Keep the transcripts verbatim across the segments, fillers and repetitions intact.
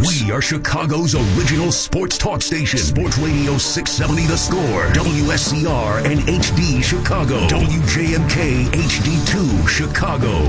We are Chicago's original sports talk station. Sports Radio six seventy The Score. W S C R and H D Chicago. W J M K H D two Chicago.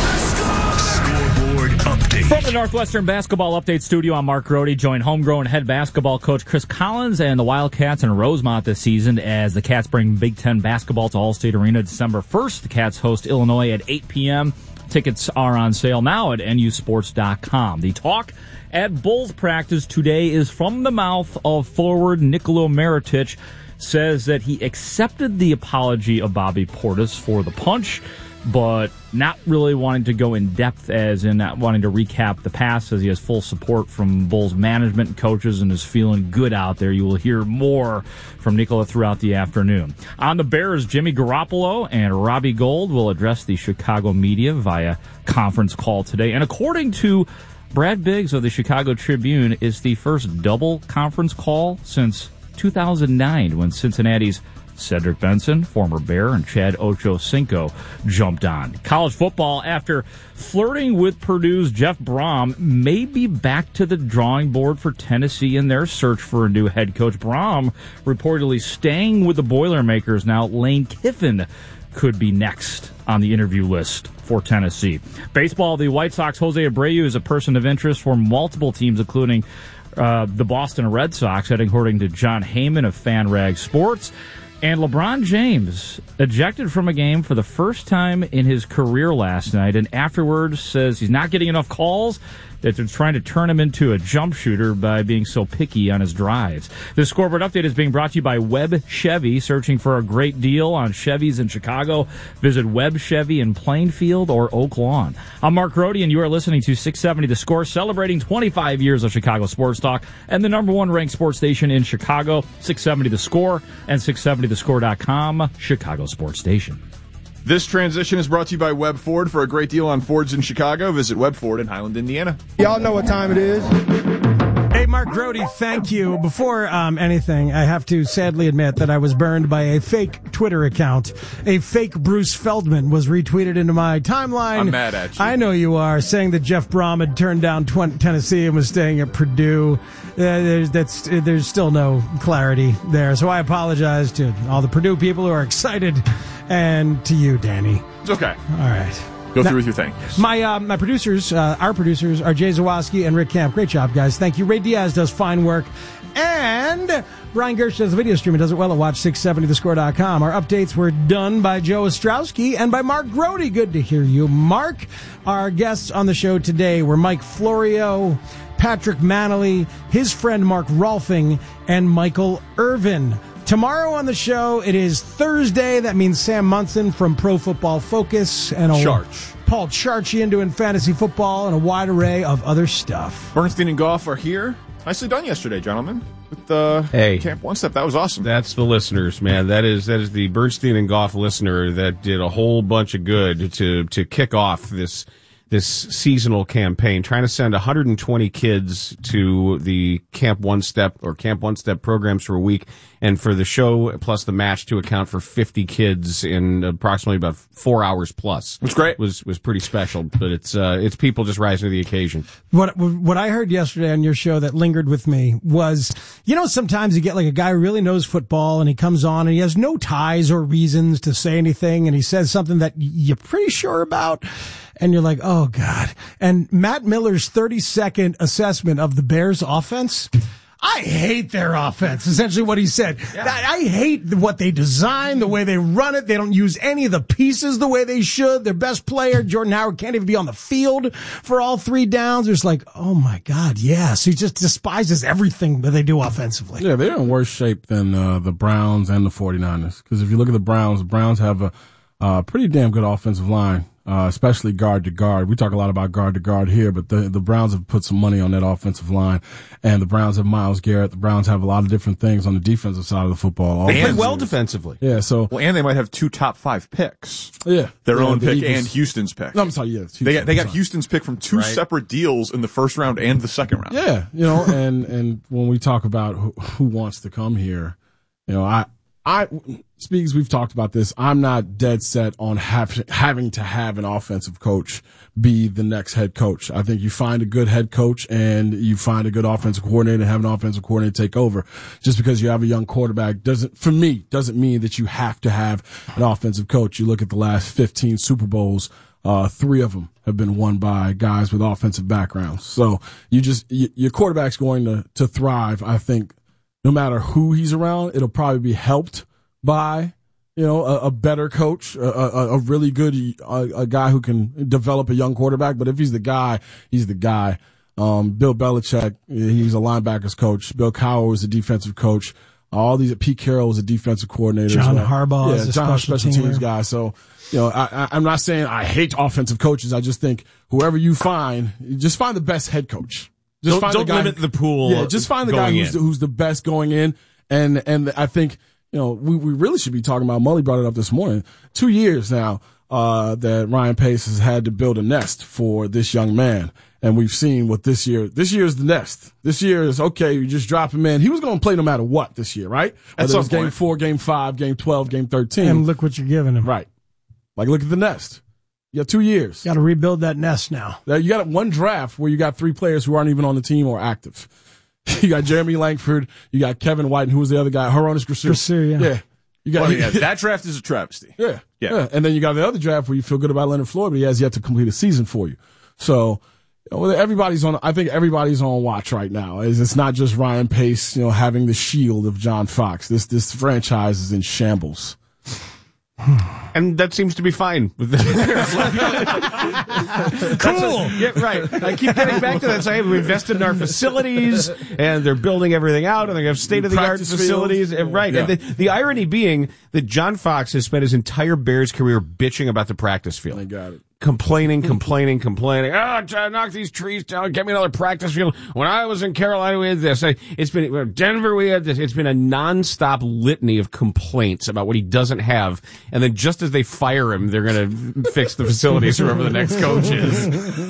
Scoreboard update. From the Northwestern Basketball Update Studio, I'm Mark Grody, joined homegrown head basketball coach Chris Collins and the Wildcats in Rosemont this season as the Cats bring Big Ten basketball to Allstate Arena December first. The Cats host Illinois at eight p.m. Tickets are on sale now at N U sports dot com. The talk at Bulls practice today is from the mouth of forward Nikola Mirotic. Says that he accepted the apology of Bobby Portis for the punch, but not really wanting to go in depth as in not wanting to recap the past, as he has full support from Bulls management and coaches and is feeling good out there. You will hear more from Nikola throughout the afternoon. On the Bears, Jimmy Garoppolo and Robbie Gould will address the Chicago media via conference call today. And according to Brad Biggs of the Chicago Tribune, it's the first double conference call since two thousand nine when Cincinnati's Cedric Benson, former Bear, and Chad Ochocinco jumped on. College football, after flirting with Purdue's Jeff Brom, may be back to the drawing board for Tennessee in their search for a new head coach. Brom reportedly staying with the Boilermakers now. Lane Kiffin could be next on the interview list for Tennessee. Baseball, the White Sox, Jose Abreu is a person of interest for multiple teams, including uh, the Boston Red Sox, heading according to John Heyman of FanRag Sports. And LeBron James ejected from a game for the first time in his career last night, and afterwards says he's not getting enough calls, that they're trying to turn him into a jump shooter by being so picky on his drives. This scoreboard update is being brought to you by Webb Chevy. Searching for a great deal on Chevys in Chicago? Visit Webb Chevy in Plainfield or Oak Lawn. I'm Mark Grody, and you are listening to six seventy The Score, celebrating twenty-five years of Chicago sports talk and the number one ranked sports station in Chicago, six seventy The Score and six seventy the score dot com, Chicago sports station. This transition is brought to you by Webb Ford. For a great deal on Fords in Chicago, visit Webb Ford in Highland, Indiana. Y'all know what time it is. Hey, Mark Grody, thank you. Before um, anything, I have to sadly admit that I was burned by a fake Twitter account. A fake Bruce Feldman was retweeted into my timeline. I'm mad at you. I know you are, saying that Jeff Brom had turned down Tennessee and was staying at Purdue. Uh, there's, that's, uh, there's still no clarity there. So I apologize to all the Purdue people who are excited, and to you, Danny. It's okay. All right. Go now, through with your thing. Yes. My uh, my producers, uh, our producers, are Jay Zawoski and Rick Camp. Great job, guys. Thank you. Ray Diaz does fine work. And Brian Gersh does the video stream and does it well at watch six seventy the score dot com. Our updates were done by Joe Ostrowski and by Mark Grody. Good to hear you, Mark. Our guests on the show today were Mike Florio, Patrick Manley, his friend Mark Rolfing, and Michael Irvin. Tomorrow on the show, it is Thursday. That means Sam Munson from Pro Football Focus and a Charch. Paul Charchian doing fantasy football and a wide array of other stuff. Bernstein and Goff are here. Nicely done yesterday, gentlemen. With the hey, Camp One Step. That was awesome. That's the listeners, man. That is that is the Bernstein and Goff listener that did a whole bunch of good to to kick off this this seasonal campaign, trying to send one hundred twenty kids to the Camp One Step or Camp One Step programs for a week, and for the show plus the match to account for fifty kids in approximately about four hours plus. It's great. Was was pretty special, but it's uh, it's people just rising to the occasion. What what I heard yesterday on your show that lingered with me was, you know, sometimes you get like a guy who really knows football and he comes on and he has no ties or reasons to say anything, and he says something that you're pretty sure about, and you're like, oh God. And Matt Miller's thirty second assessment of the Bears offense, I hate their offense, essentially what he said. Yeah. I, I hate what they design, the way they run it. They don't use any of the pieces the way they should. Their best player, Jordan Howard, can't even be on the field for all three downs. It's like, oh my God, yes. He just despises everything that they do offensively. Yeah, they're in worse shape than uh, the Browns and the forty-niners. Because if you look at the Browns, the Browns have a uh, pretty damn good offensive line. Uh, especially guard to guard. We talk a lot about guard to guard here, but the, the Browns have put some money on that offensive line, and the Browns have Myles Garrett. The Browns have a lot of different things on the defensive side of the football. They play well defensively. Yeah, so. Well, and they might have two top five picks. Yeah. Their yeah, own the pick Eagles. and Houston's pick. No, I'm sorry, yes. They got, they got Houston's pick from two right. separate deals in the first round and the second round. Yeah, you know, and, and when we talk about who, who wants to come here, you know, I, I, Speaks, we've talked about this. I'm not dead set on have, having to have an offensive coach be the next head coach. I think you find a good head coach and you find a good offensive coordinator and have an offensive coordinator take over. Just because you have a young quarterback doesn't, for me, doesn't mean that you have to have an offensive coach. You look at the last fifteen Super Bowls, uh, three of them have been won by guys with offensive backgrounds. So you just, you, your quarterback's going to, to thrive, I think. No matter who he's around, it'll probably be helped by, you know, a, a better coach, a, a, a really good, a, a guy who can develop a young quarterback. But if he's the guy, he's the guy. Um, Bill Belichick, he's a linebackers coach. Bill Cowher was a defensive coach. All these, Pete Carroll was a defensive coordinator. John well. Harbaugh yeah, is a John special, special teams teamer. guy. So, you know, I, I, I'm not saying I hate offensive coaches. I just think whoever you find, you just find the best head coach. Just Don't, find don't the guy, limit the pool. Yeah, just find the guy who's the, who's the best going in. And, and I think, you know, we, we really should be talking about, Mully brought it up this morning, two years now, uh, that Ryan Pace has had to build a nest for this young man. And we've seen what this year, this year is the nest. This year is, okay, you just drop him in. He was going to play no matter what this year, right? At Whether it was some game point. four, game five, game twelve, game thirteen. And look what you're giving him. Right. Like, look at the nest. You got two years. Got to rebuild that nest now. You got one draft where you got three players who aren't even on the team or active. You got Jeremy Langford. You got Kevin White, and who was the other guy? Horonis Grasu. Grasu, yeah. Yeah. You got, Well, yeah, that draft is a travesty. yeah, Yeah. yeah. And then you got the other draft where you feel good about Leonard Floyd, but he has yet to complete a season for you. So, you know, everybody's on, I think everybody's on watch right now. It's it's not just Ryan Pace, you know, having the shield of John Fox. This, this franchise is in shambles. And that seems to be fine. With the cool. Yeah, right. I keep getting back to that. So, hey, we invested in our facilities, and they're building everything out, and they have state-of-the-art Practice facilities. fields. And, right. Yeah. And the, the irony being that John Fox has spent his entire Bears career bitching about the practice field. I got it. Complaining, complaining, complaining. Oh, try to knock these trees down. Get me another practice field. When I was in Carolina, we had this. I, it's been Denver. We had this. It's been a nonstop litany of complaints about what he doesn't have. And then just as they fire him, they're going to fix the facilities for whoever the next coach is.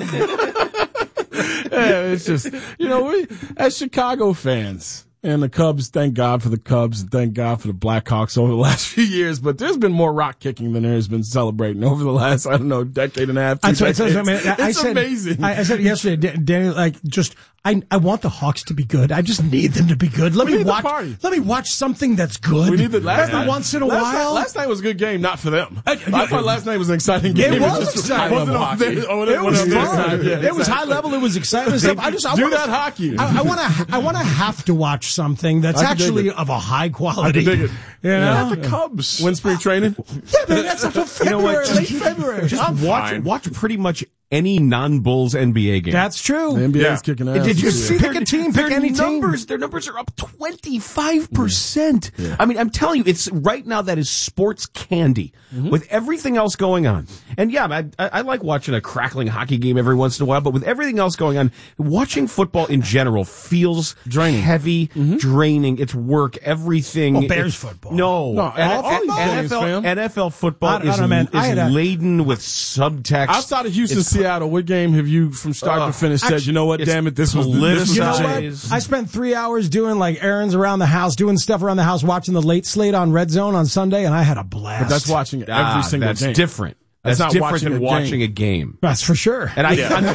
Yeah, it's just, you know, we, as Chicago fans, and the Cubs, thank God for the Cubs, and thank God for the Blackhawks over the last few years. But there's been more rock kicking than there's been celebrating over the last, I don't know, decade and a half. Two That's what I decades. said. I mean, I it's said, amazing. I, I said yesterday, Dan- Danny, like, just, I, I want the Hawks to be good. I just need them to be good. Let We me need the watch, party. let me watch something that's good. We need the last Every night, once in a last while. Night, last night was a good game, not for them. I- I, thought last night was an exciting game. It was just- exciting. wasn't on Hockey. their- on It was on their fun. side. Yeah, It was exactly. high level. It was exciting stuff. I just I Do wanna, that hockey. I, I want to. I want to have to watch something that's I can dig actually it. of a high quality. I can dig it. You know, The Cubs. Win spring training. yeah, man, that's until February, late February. Just I'm watch, fine. watch pretty much any non-Bulls N B A game. That's true. The N B A's Yeah. kicking ass. Did you this see year. the team their pick any team? numbers, Their numbers are up twenty-five percent. I mean, I'm telling you, it's right now that is sports candy Mm-hmm. with everything else going on. And yeah, I, I, I like watching a crackling hockey game every once in a while, but with everything else going on, watching football in general feels Draining. heavy, draining. It's work, everything. Well, Bears It's- football. No. No, N- all- all these N- games, NFL, fam. N F L football I don't- I is, don't know, man. I is had a- laden with subtext. Outside of Houston, It's- Seattle, what game have you, from start Uh, to finish, said, actually, you know what, it's damn it, this was, this was You know the what? shit. Jeez. I spent three hours doing like errands around the house, doing stuff around the house, watching the late slate on Red Zone on Sunday, and I had a blast. But that's watching every Ah, single that's game. different. That's That's, not different watching than a watching game. a game. That's for sure. And I, on,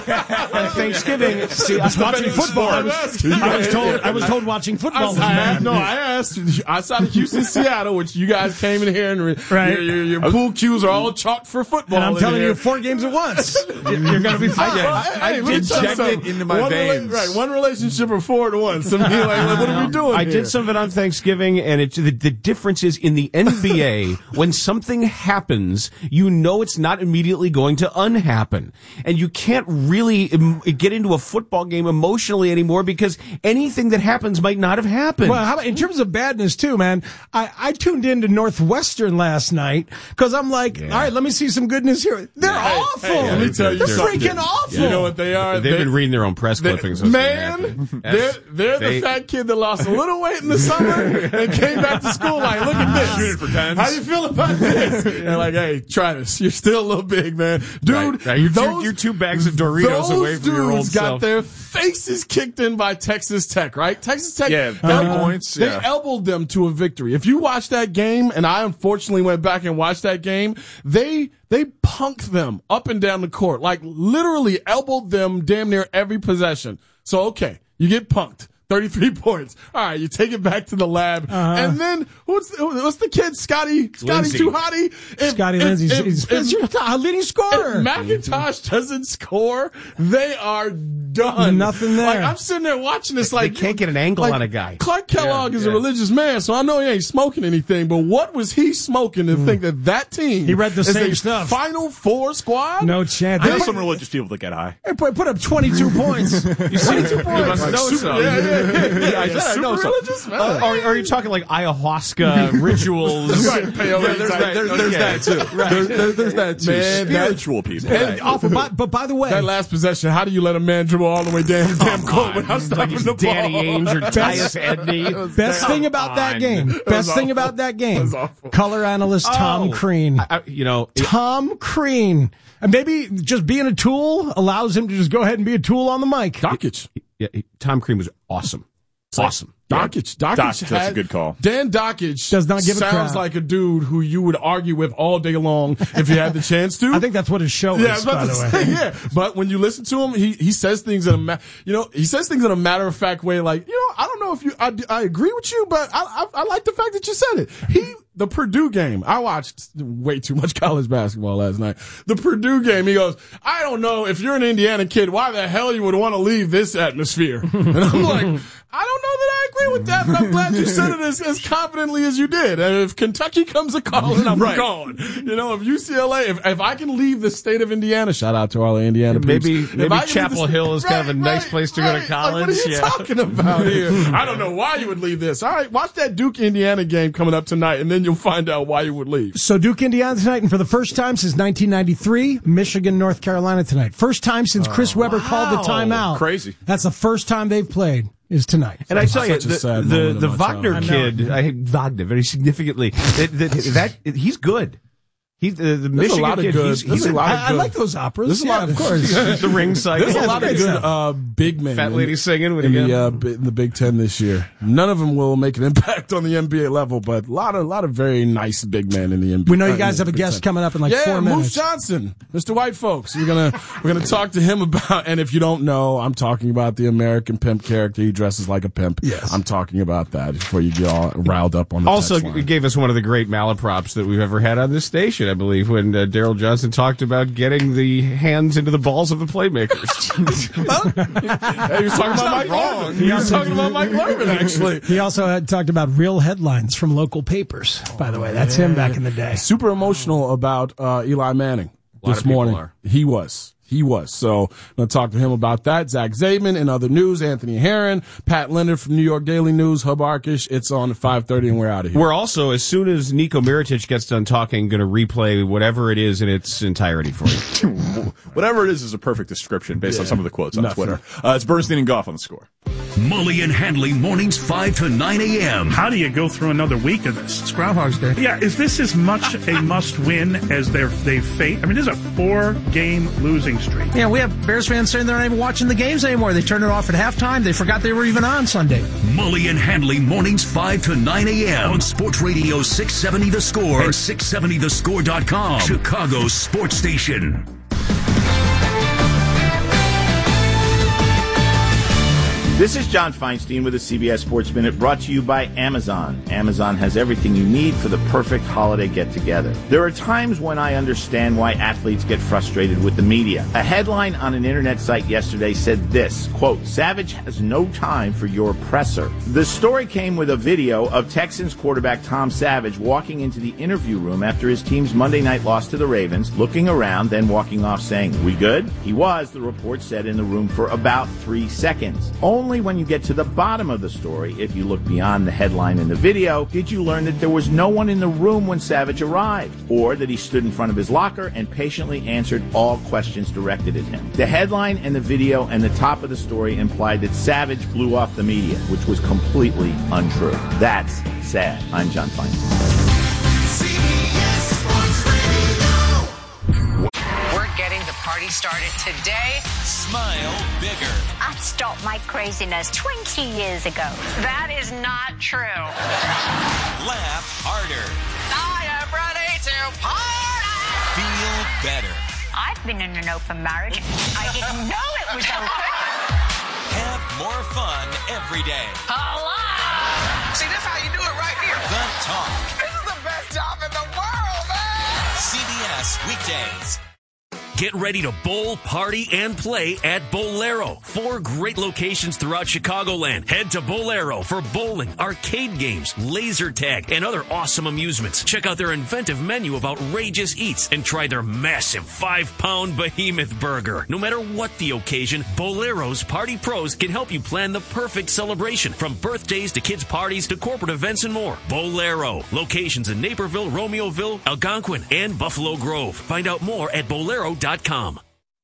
on Thanksgiving, see, I was watching football. I was, I was told. I was told watching football was I, I, bad. no, I asked outside of Houston, Seattle, which you guys came in here and re- Right. your, your, your pool cues are all chalked for football. And I'm in telling here. you, four games at once, you're going to be fine. I Hey, let me did tell you inject something. it into my one rela- veins. right, one relationship or four at once. I mean, like, like, what are we doing I here? did some of it on Thanksgiving, and it, the, the difference is in the N B A, when something happens, you know it's not immediately going to unhappen. And you can't really um, get into a football game emotionally anymore because anything that happens might not have happened. Well, how about in terms of badness too, man? I, I tuned into Northwestern last night because I'm like, all right, let me see some goodness here. They're Hey, awful. hey, let me tell you They're something. freaking awful. You know what they are? They've They- been reading their own press they- clippings. That's man, what's been they're, happening. they're They- the fat kid that lost a little weight in the summer and came back to school like, look at this. Shooting for tens. How you feel about this? And like, hey, try this. You're still a little big, man. Dude, Right, right. You're, those, two, you're two bags of Doritos those away seventy-year-old dudes got self. their faces kicked in by Texas Tech, right? Texas Tech, Yeah, thirty uh, points. They Yeah. elbowed them to a victory. If you watch that game, and I unfortunately went back and watched that game, they they punked them up and down the court, like literally elbowed them damn near every possession. So okay, you get punked. thirty-three points. All right, you take it back to the lab. Uh-huh. And then, what's, what's the kid? Scotty, Scotty Lindsey. Tuhati? If- Scotty if- Lindsey's if- he's, if- he's your leading scorer. If McIntosh doesn't score, they are done. Nothing there. Like, I'm sitting there watching this like. They can't get an angle like, on a guy. Clark Kellogg Yeah, is yeah. a religious man, so I know he ain't smoking anything, but what was he smoking to think that that team He read the is same a stuff. Final Four squad? No chance. I They know put, some religious people that get high. they put, put up twenty-two points. twenty-two You points. must know Super- some. yeah, yeah, yeah, yeah. I said I know Super some. religious man. Uh, or, or are you talking like ayahuasca rituals? Right, peyote Yeah, there's type. that, there's, there's Okay. that too. Right. There's, there's, there's that too. Man, that, Spiritual people. And awful, but, but by the way, that last possession, how do you let a man dribble all the way down the damn court without Like stopping it's the Danny ball? Ainge or Tyus Edney. best thing about that game, best thing awful. about that It game, was awful. color analyst Tom Oh, Crean. I, I- you know, Tom Crean. And maybe just being a tool allows him to just go ahead and be a tool on the mic. Doncic. yeah, Tom Crean was awesome. Awesome. Doncic. Doncic. Doc, had, that's a good call. Dan Doncic Does not give a sounds crap. like a dude who you would argue with all day long if you had the chance to. I think that's what his show Yeah, I is, was about by to the say, way. yeah. But when you listen to him, he, he says things in a, ma- you know, he says things in a matter of fact way, like, you know, I don't know if you, I, I agree with you, but I, I, I like the fact that you said it. He, the Purdue game, I watched way too much college basketball last night. The Purdue game, he goes, I don't know if you're an Indiana kid, why the hell you would want to leave this atmosphere? And I'm like, I don't know that I agree with that, but I'm glad you said it as, as confidently as you did. And if Kentucky comes a calling, I'm Right. gone. You know, if U C L A, if, if I can leave the state of Indiana, shout out to all the Indiana Maybe- peeps. If maybe I can leave Chapel the- Hill is kind of a nice place to go to right. college. Like, what are you Yeah. talking about here? I don't know why you would leave this. All right, watch that Duke Indiana game coming up tonight, and then you'll find out why you would leave. So Duke, Indiana tonight, and for the first time since nineteen ninety-three, Michigan, North Carolina tonight. First time since Chris Weber called the timeout. Crazy. That's the first time they've played is tonight. And I tell you, Such a the, sad the, moment the in my Wagner childhood. kid, I hate Wagner very significantly. that, that, that he's good. He's the, the There's Michigan a lot of kid. good. He's, There's he's a lot of I, I good. like those operas. There's a yeah, lot of course. the ring cycle. There's a lot of great good stuff. uh, big men. Fat in- lady singing with in you. the uh, bi- in the Big Ten this year. None of them will make an impact on the N B A level, but a lot of a lot of very nice big men in the N B A. We know you uh, guys in have a the Big guest Ten. coming up in like yeah, four Moose minutes. Johnson, Mister White Folks. We're gonna we're gonna talk to him about. And if you don't know, I'm talking about the American Pimp character. He dresses like a pimp. Yes. I'm talking about that before you get all riled up on the Also text line. gave us one of the great malaprops that we've ever had on this station, I believe, when uh, Daryl Johnson talked about getting the hands into the balls of the playmakers. Hey, he was talking about Mike Lerman. He was talking about Mike Lerman, actually. He also had talked about real headlines from local papers, by the way. That's him back in the day. Super emotional about uh, Eli Manning lot this of people morning. are. He was. He was. So I'm going to talk to him about that. Zach Zaidman in other news. Anthony Herron, Pat Leonard from New York Daily News, Hub Arkish. It's on at five thirty and we're out of here. We're also, as soon as Nico Mirotic gets done talking, going to replay whatever it is in its entirety for you. Whatever it is is a perfect description based on some of the quotes on Nothing. Twitter. Uh, it's Bernstein and Goff on the Score. Mully and Handley mornings five to nine a.m. How do you go through another week of this? It's Groundhog's Day. Yeah, is this as much a must-win as they're, they've faced? I mean, this is a four-game losing streak. Yeah, we have Bears fans saying they're not even watching the games anymore. They turned it off at halftime. They forgot they were even on Sunday. Mully and Handley mornings five to nine a.m. on Sports Radio six seventy The Score and six seventy the score dot com. Chicago's sports station. This is John Feinstein with the C B S Sports Minute, brought to you by Amazon. Amazon has everything you need for the perfect holiday get-together. There are times when I understand why athletes get frustrated with the media. A headline on an internet site yesterday said this, quote, Savage has no time for your presser. The story came with a video of Texans quarterback Tom Savage walking into the interview room after his team's Monday night loss to the Ravens, looking around, then walking off saying, we good? He was, the report said, in the room for about three seconds. Only when you get to the bottom of the story, if you look beyond the headline in the video, did you learn that there was no one in the room when Savage arrived, or that he stood in front of his locker and patiently answered all questions directed at him. The headline and the video and the top of the story implied that Savage blew off the media, which was completely untrue. That's sad. I'm John Feinstein. We're getting the party started today. Smile bigger. I stopped my craziness twenty years ago. That is not true. Laugh harder. I am ready to party. Feel better. I've been in an open marriage. I didn't know it was open. Have more fun every day. Hello. See, this is how you do it right here. The Talk. This is the best job in the world, man. C B S weekdays. Get ready to bowl, party, and play at Bolero. Four great locations throughout Chicagoland. Head to Bolero for bowling, arcade games, laser tag, and other awesome amusements. Check out their inventive menu of outrageous eats and try their massive five-pound behemoth burger. No matter what the occasion, Bolero's Party Pros can help you plan the perfect celebration, from birthdays to kids' parties to corporate events and more. Bolero. Locations in Naperville, Romeoville, Algonquin, and Buffalo Grove. Find out more at bolero dot com.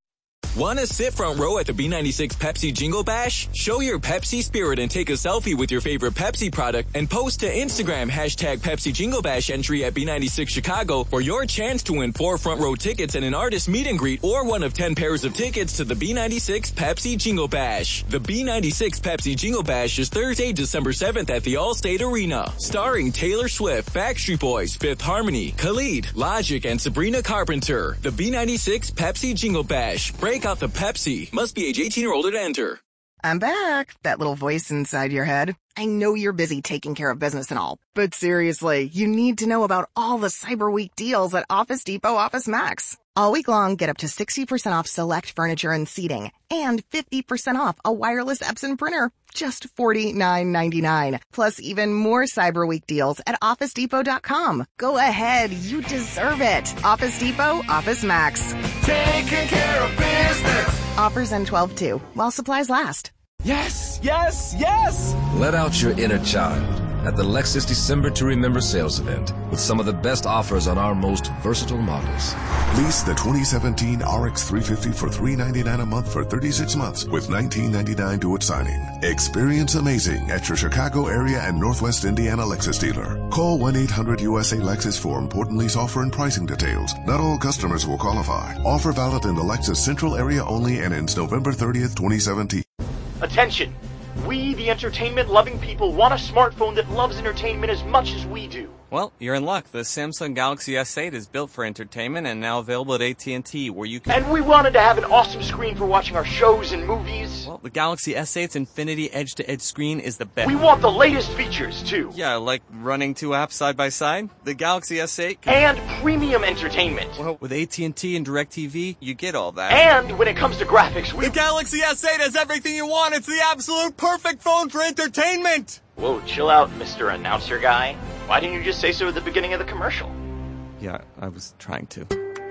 Want to sit front row at the B ninety-six Pepsi Jingle Bash? Show your Pepsi spirit and take a selfie with your favorite Pepsi product and post to Instagram hashtag Pepsi Jingle Bash entry at B ninety-six Chicago for your chance to win four front row tickets and an artist meet and greet, or one of ten pairs of tickets to the B ninety-six Pepsi Jingle Bash. The B ninety-six Pepsi Jingle Bash is Thursday, December seventh at the Allstate Arena. Starring Taylor Swift, Backstreet Boys, Fifth Harmony, Khalid, Logic, and Sabrina Carpenter. The B ninety-six Pepsi Jingle Bash. Break out the Pepsi. Must be age eighteen or older to enter. I'm back. That little voice inside your head. I know you're busy taking care of business and all, but seriously, you need to know about all the Cyber Week deals at Office Depot Office Max. All week long, get up to sixty percent off select furniture and seating, and fifty percent off a wireless Epson printer. Just forty-nine ninety-nine. Plus even more Cyber Week deals at office depot dot com. Go ahead, you deserve it. Office Depot, Office Max. Taking care of business. Offers end twelve two, while supplies last. Yes, yes, yes! Let out your inner child at the Lexus December to Remember sales event with some of the best offers on our most versatile models. Lease the twenty seventeen R X three fifty for three hundred ninety-nine dollars a month for thirty-six months with nineteen ninety-nine dollars to its signing. Experience amazing at your Chicago area and Northwest Indiana Lexus dealer. Call one eight hundred U S A Lexus for important lease offer and pricing details. Not all customers will qualify. Offer valid in the Lexus Central area only and ends November thirtieth, twenty seventeen. Attention! We, the entertainment-loving people, want a smartphone that loves entertainment as much as we do. Well, you're in luck. The Samsung Galaxy S eight is built for entertainment and now available at A T and T, where you can... And we wanted to have an awesome screen for watching our shows and movies. Well, the Galaxy S eight's Infinity Edge-to-Edge screen is the best. We want the latest features, too. Yeah, like running two apps side by side. The Galaxy S eight... Can... And premium entertainment. Well, with A T and T and DirecTV, you get all that. And when it comes to graphics, we... The Galaxy S eight has everything you want. It's the absolute perfect phone for entertainment. Whoa, chill out, Mister Announcer Guy. Why didn't you just say so at the beginning of the commercial? Yeah, I was trying to.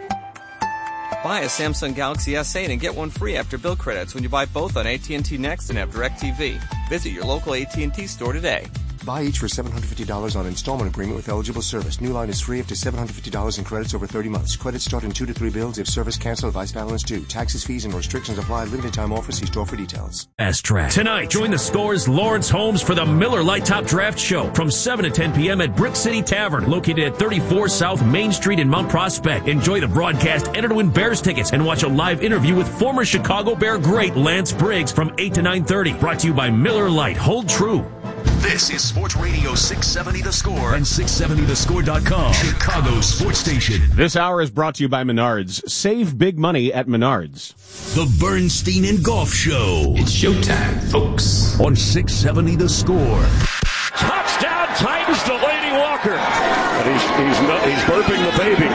Buy a Samsung Galaxy S eight and get one free after bill credits when you buy both on A T and T Next and have DirecTV. Visit your local A T and T store today. Buy each for seven hundred fifty dollars on installment agreement with eligible service. New line is free up to seven hundred fifty dollars in credits over thirty months. Credits start in two to three bills if service canceled, vice balance due. Taxes, fees, and restrictions apply. Limited time offer. See store for details. S-Track. Tonight, join the Score's Lawrence Holmes for the Miller Lite Top Draft Show from seven to ten p.m. at Brick City Tavern, located at thirty-four South Main Street in Mount Prospect. Enjoy the broadcast, enter to win Bears tickets, and watch a live interview with former Chicago Bear great Lance Briggs from eight to nine thirty. Brought to you by Miller Lite. Hold true. This is Sports Radio six seventy The Score and six seventy the score dot com, Chicago's sports station. This hour is brought to you by Menards. Save big money at Menards. The Bernstein and Golf Show. It's showtime, folks. On six seventy The Score. Touchdown Titans to Lady Walker. And he's, he's, not, he's burping the baby.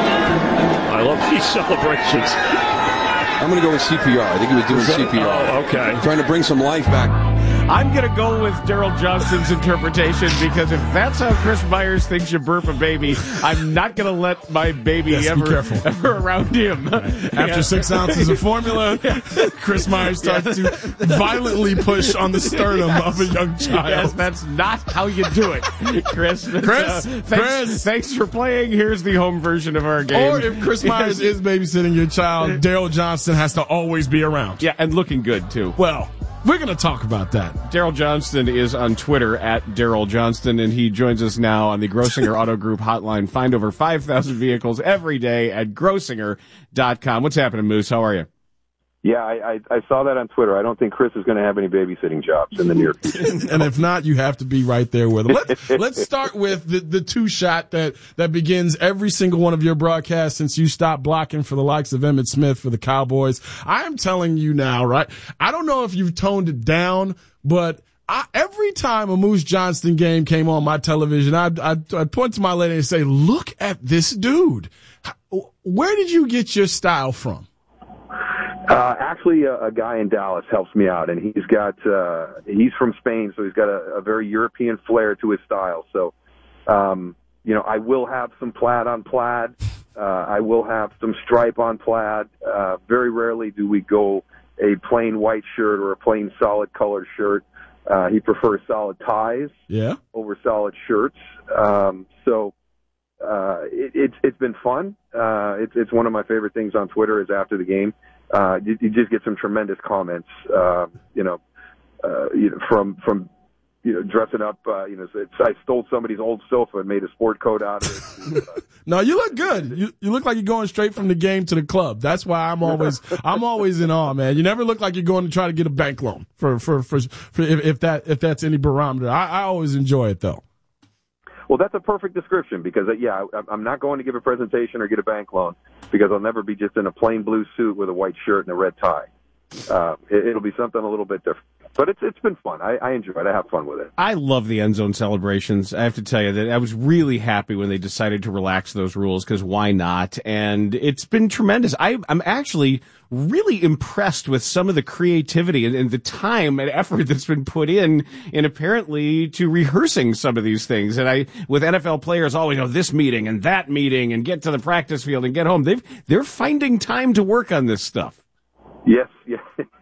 I love these celebrations. I'm going to go with C P R. I think he was doing C P R. Oh, okay. Trying to bring some life back. I'm going to go with Daryl Johnston's interpretation, because if that's how Chris Myers thinks you burp a baby, I'm not going to let my baby yes, ever, ever around him. After yeah. six ounces of formula, Chris Myers starts yeah. to violently push on the sternum yes. of a young child. Yes, that's not how you do it, Chris. Chris, uh, thanks, Chris. Thanks for playing. Here's the home version of our game. Or if Chris Myers is babysitting your child, Daryl Johnston has to always be around. Yeah, and looking good, too. Well, We're going to talk about that. Daryl Johnston is on Twitter at Daryl Johnston, and he joins us now on the Grossinger Auto Group hotline. Find over five thousand vehicles every day at grossinger dot com. What's happening, Moose? How are you? Yeah, I, I, I saw that on Twitter. I don't think Chris is going to have any babysitting jobs in the near future. And if not, you have to be right there with him. Let's, let's start with the, the two shot that, that begins every single one of your broadcasts since you stopped blocking for the likes of Emmitt Smith for the Cowboys. I am telling you now, right? I don't know if you've toned it down, but I, every time a Moose Johnston game came on my television, I'd, I'd, I'd point to my lady and say, look at this dude. Where did you get your style from? Uh, actually, a, a guy in Dallas helps me out, and he's got, uh, he's from Spain, so he's got a, a very European flair to his style. So, um, you know, I will have some plaid on plaid. Uh, I will have some stripe on plaid. Uh, very rarely do we go a plain white shirt or a plain solid colored shirt. Uh, he prefers solid ties yeah. over solid shirts. Um, so, uh, it, it's, it's been fun. Uh, it's, it's one of my favorite things on Twitter is after the game. Uh, you, you just get some tremendous comments, uh, you know, uh, you know, from, from, you know, dressing up, uh, you know, it's, I stole somebody's old sofa and made a sport coat out of it. Uh, no, you look good. You, you look like you're going straight from the game to the club. That's why I'm always, I'm always in awe, man. You never look like you're going to try to get a bank loan for, for, for, for if, if that, if that's any barometer. I, I always enjoy it though. Well, that's a perfect description because, uh, yeah, I, I'm not going to give a presentation or get a bank loan because I'll never be just in a plain blue suit with a white shirt and a red tie. Uh, it, it'll be something a little bit different. But it's it's been fun. I, I enjoy it. I have fun with it. I love the end zone celebrations. I have to tell you that I was really happy when they decided to relax those rules because why not? And it's been tremendous. I, I'm actually really impressed with some of the creativity and, and the time and effort that's been put in in apparently to rehearsing some of these things. And I, with N F L players, always, you know, this meeting and that meeting and get to the practice field and get home. They've, they're finding time to work on this stuff. Yes, yes.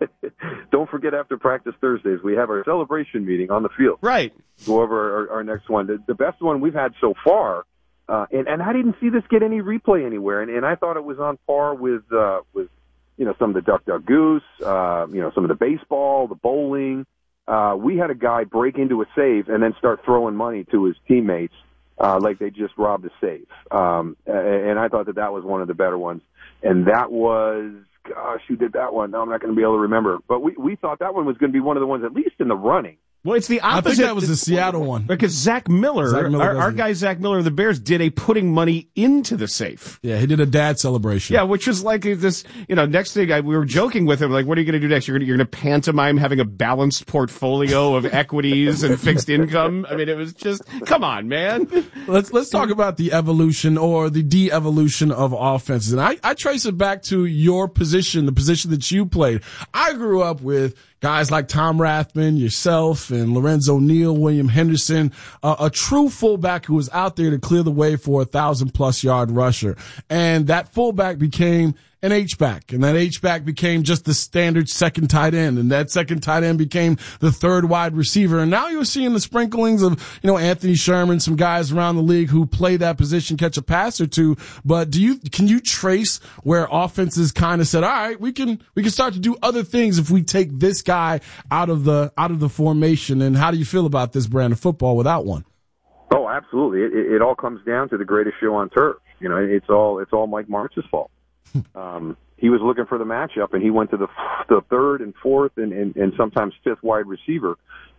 Don't forget after practice Thursdays, we have our celebration meeting on the field. Right. Go over our, our next one. The, the best one we've had so far, uh, and, and I didn't see this get any replay anywhere, and, and I thought it was on par with, uh, with, you know, some of the Duck Duck Goose, uh, you know, some of the baseball, the bowling. Uh, we had a guy break into a safe and then start throwing money to his teammates, uh, like they just robbed a safe. Um, and I thought that that was one of the better ones. And that was, gosh, who did that one? No, I'm not going to be able to remember. But we, we thought that one was going to be one of the ones, at least in the running. Well, it's the opposite. I think that was the Seattle one. Because Zach Miller, Zach Miller our, our guy Zach Miller of the Bears, did a putting money into the safe. Yeah, he did a dad celebration. Yeah, which was like this, you know, next thing I, we were joking with him, like, what are you going to do next? You're going you're to pantomime having a balanced portfolio of equities and fixed income? I mean, it was just, come on, man. Let's, let's talk about the evolution or the de-evolution of offenses. And I, I trace it back to your position, the position that you played. I grew up with guys like Tom Rathman, yourself, and Lorenzo Neal, William Henderson, uh, a true fullback who was out there to clear the way for a thousand plus yard rusher. And that fullback became an H-back, and that H-back became just the standard second tight end, and that second tight end became the third wide receiver. And now you're seeing the sprinklings of, you know, Anthony Sherman, some guys around the league who play that position, catch a pass or two. But do you, can you trace where offenses kind of said, all right, we can, we can start to do other things if we take this guy out of the, out of the formation? And how do you feel about this brand of football without one? Oh, absolutely. It, it, it all comes down to the greatest show on turf. You know, it's all, it's all Mike Martz's fault. Um, he was looking for the matchup, and he went to the the third and fourth and, and, and sometimes fifth wide receiver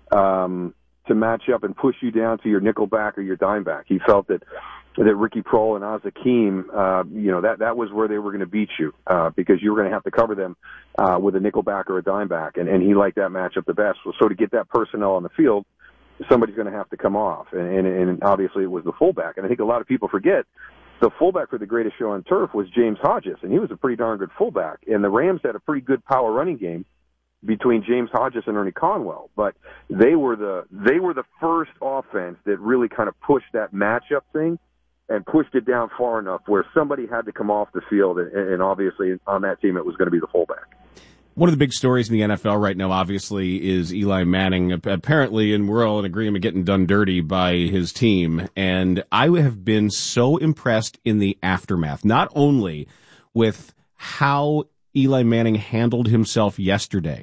um, to match up and push you down to your nickel back or your dime back. He felt that that Ricky Prohl and Oz Hakeem, uh, you know, that that was where they were going to beat you uh, because you were going to have to cover them uh, with a nickel back or a dime back, and, and he liked that matchup the best. So to get that personnel on the field, somebody's going to have to come off, and, and, and obviously it was the fullback. And I think a lot of people forget the fullback for the greatest show on turf was James Hodges, and he was a pretty darn good fullback. And the Rams had a pretty good power running game between James Hodges and Ernie Conwell, but they were the they were the first offense that really kind of pushed that matchup thing and pushed it down far enough where somebody had to come off the field, and, and obviously on that team it was going to be the fullback. One of the big stories in the N F L right now, obviously, is Eli Manning. Apparently, and we're all in agreement, getting done dirty by his team. And I have been so impressed in the aftermath, not only with how Eli Manning handled himself yesterday,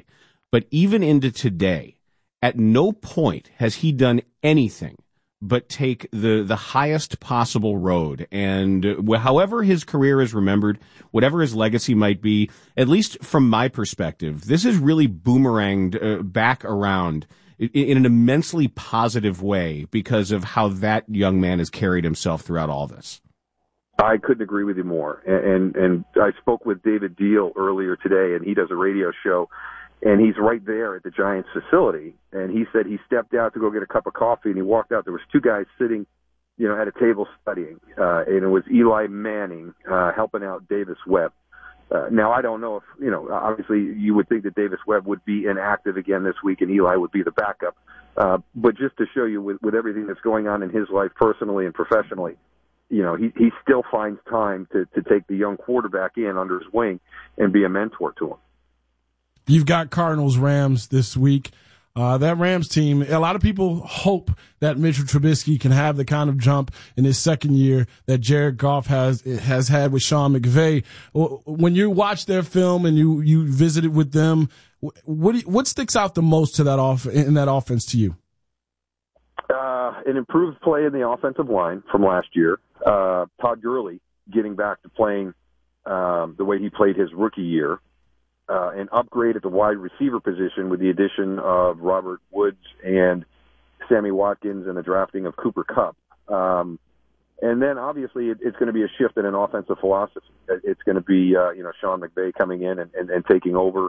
But even into today, at no point has he done anything but take the, the highest possible road. And uh, however his career is remembered, whatever his legacy might be, at least from my perspective, this is really boomeranged uh, back around in, in an immensely positive way because of how that young man has carried himself throughout all this. I couldn't agree with you more. And, and, and I spoke with David Deal earlier today, and he does a radio show. And he's right there at the Giants facility. And he said he stepped out to go get a cup of coffee, and he walked out. There was two guys sitting, you know, at a table studying. Uh, and it was Eli Manning uh, helping out Davis Webb. Uh, now, I don't know if, you know, obviously you would think that Davis Webb would be inactive again this week and Eli would be the backup. Uh, but just to show you with, with everything that's going on in his life personally and professionally, you know, he, he still finds time to, to take the young quarterback in under his wing and be a mentor to him. You've got Cardinals Rams this week. Uh, that Rams team, a lot of people hope that Mitchell Trubisky can have the kind of jump in his second year that Jared Goff has has had with Sean McVay. When you watch their film and you, you visited with them, what do you, what sticks out the most to that off in that offense to you? Uh, an improved play in the offensive line from last year. Uh, Todd Gurley getting back to playing um, the way he played his rookie year. Uh, an upgrade at the wide receiver position with the addition of Robert Woods and Sammy Watkins and the drafting of Cooper Kupp. Um, and then obviously it, it's going to be a shift in an offensive philosophy. It's going to be, uh, you know, Sean McVay coming in and, and, and taking over,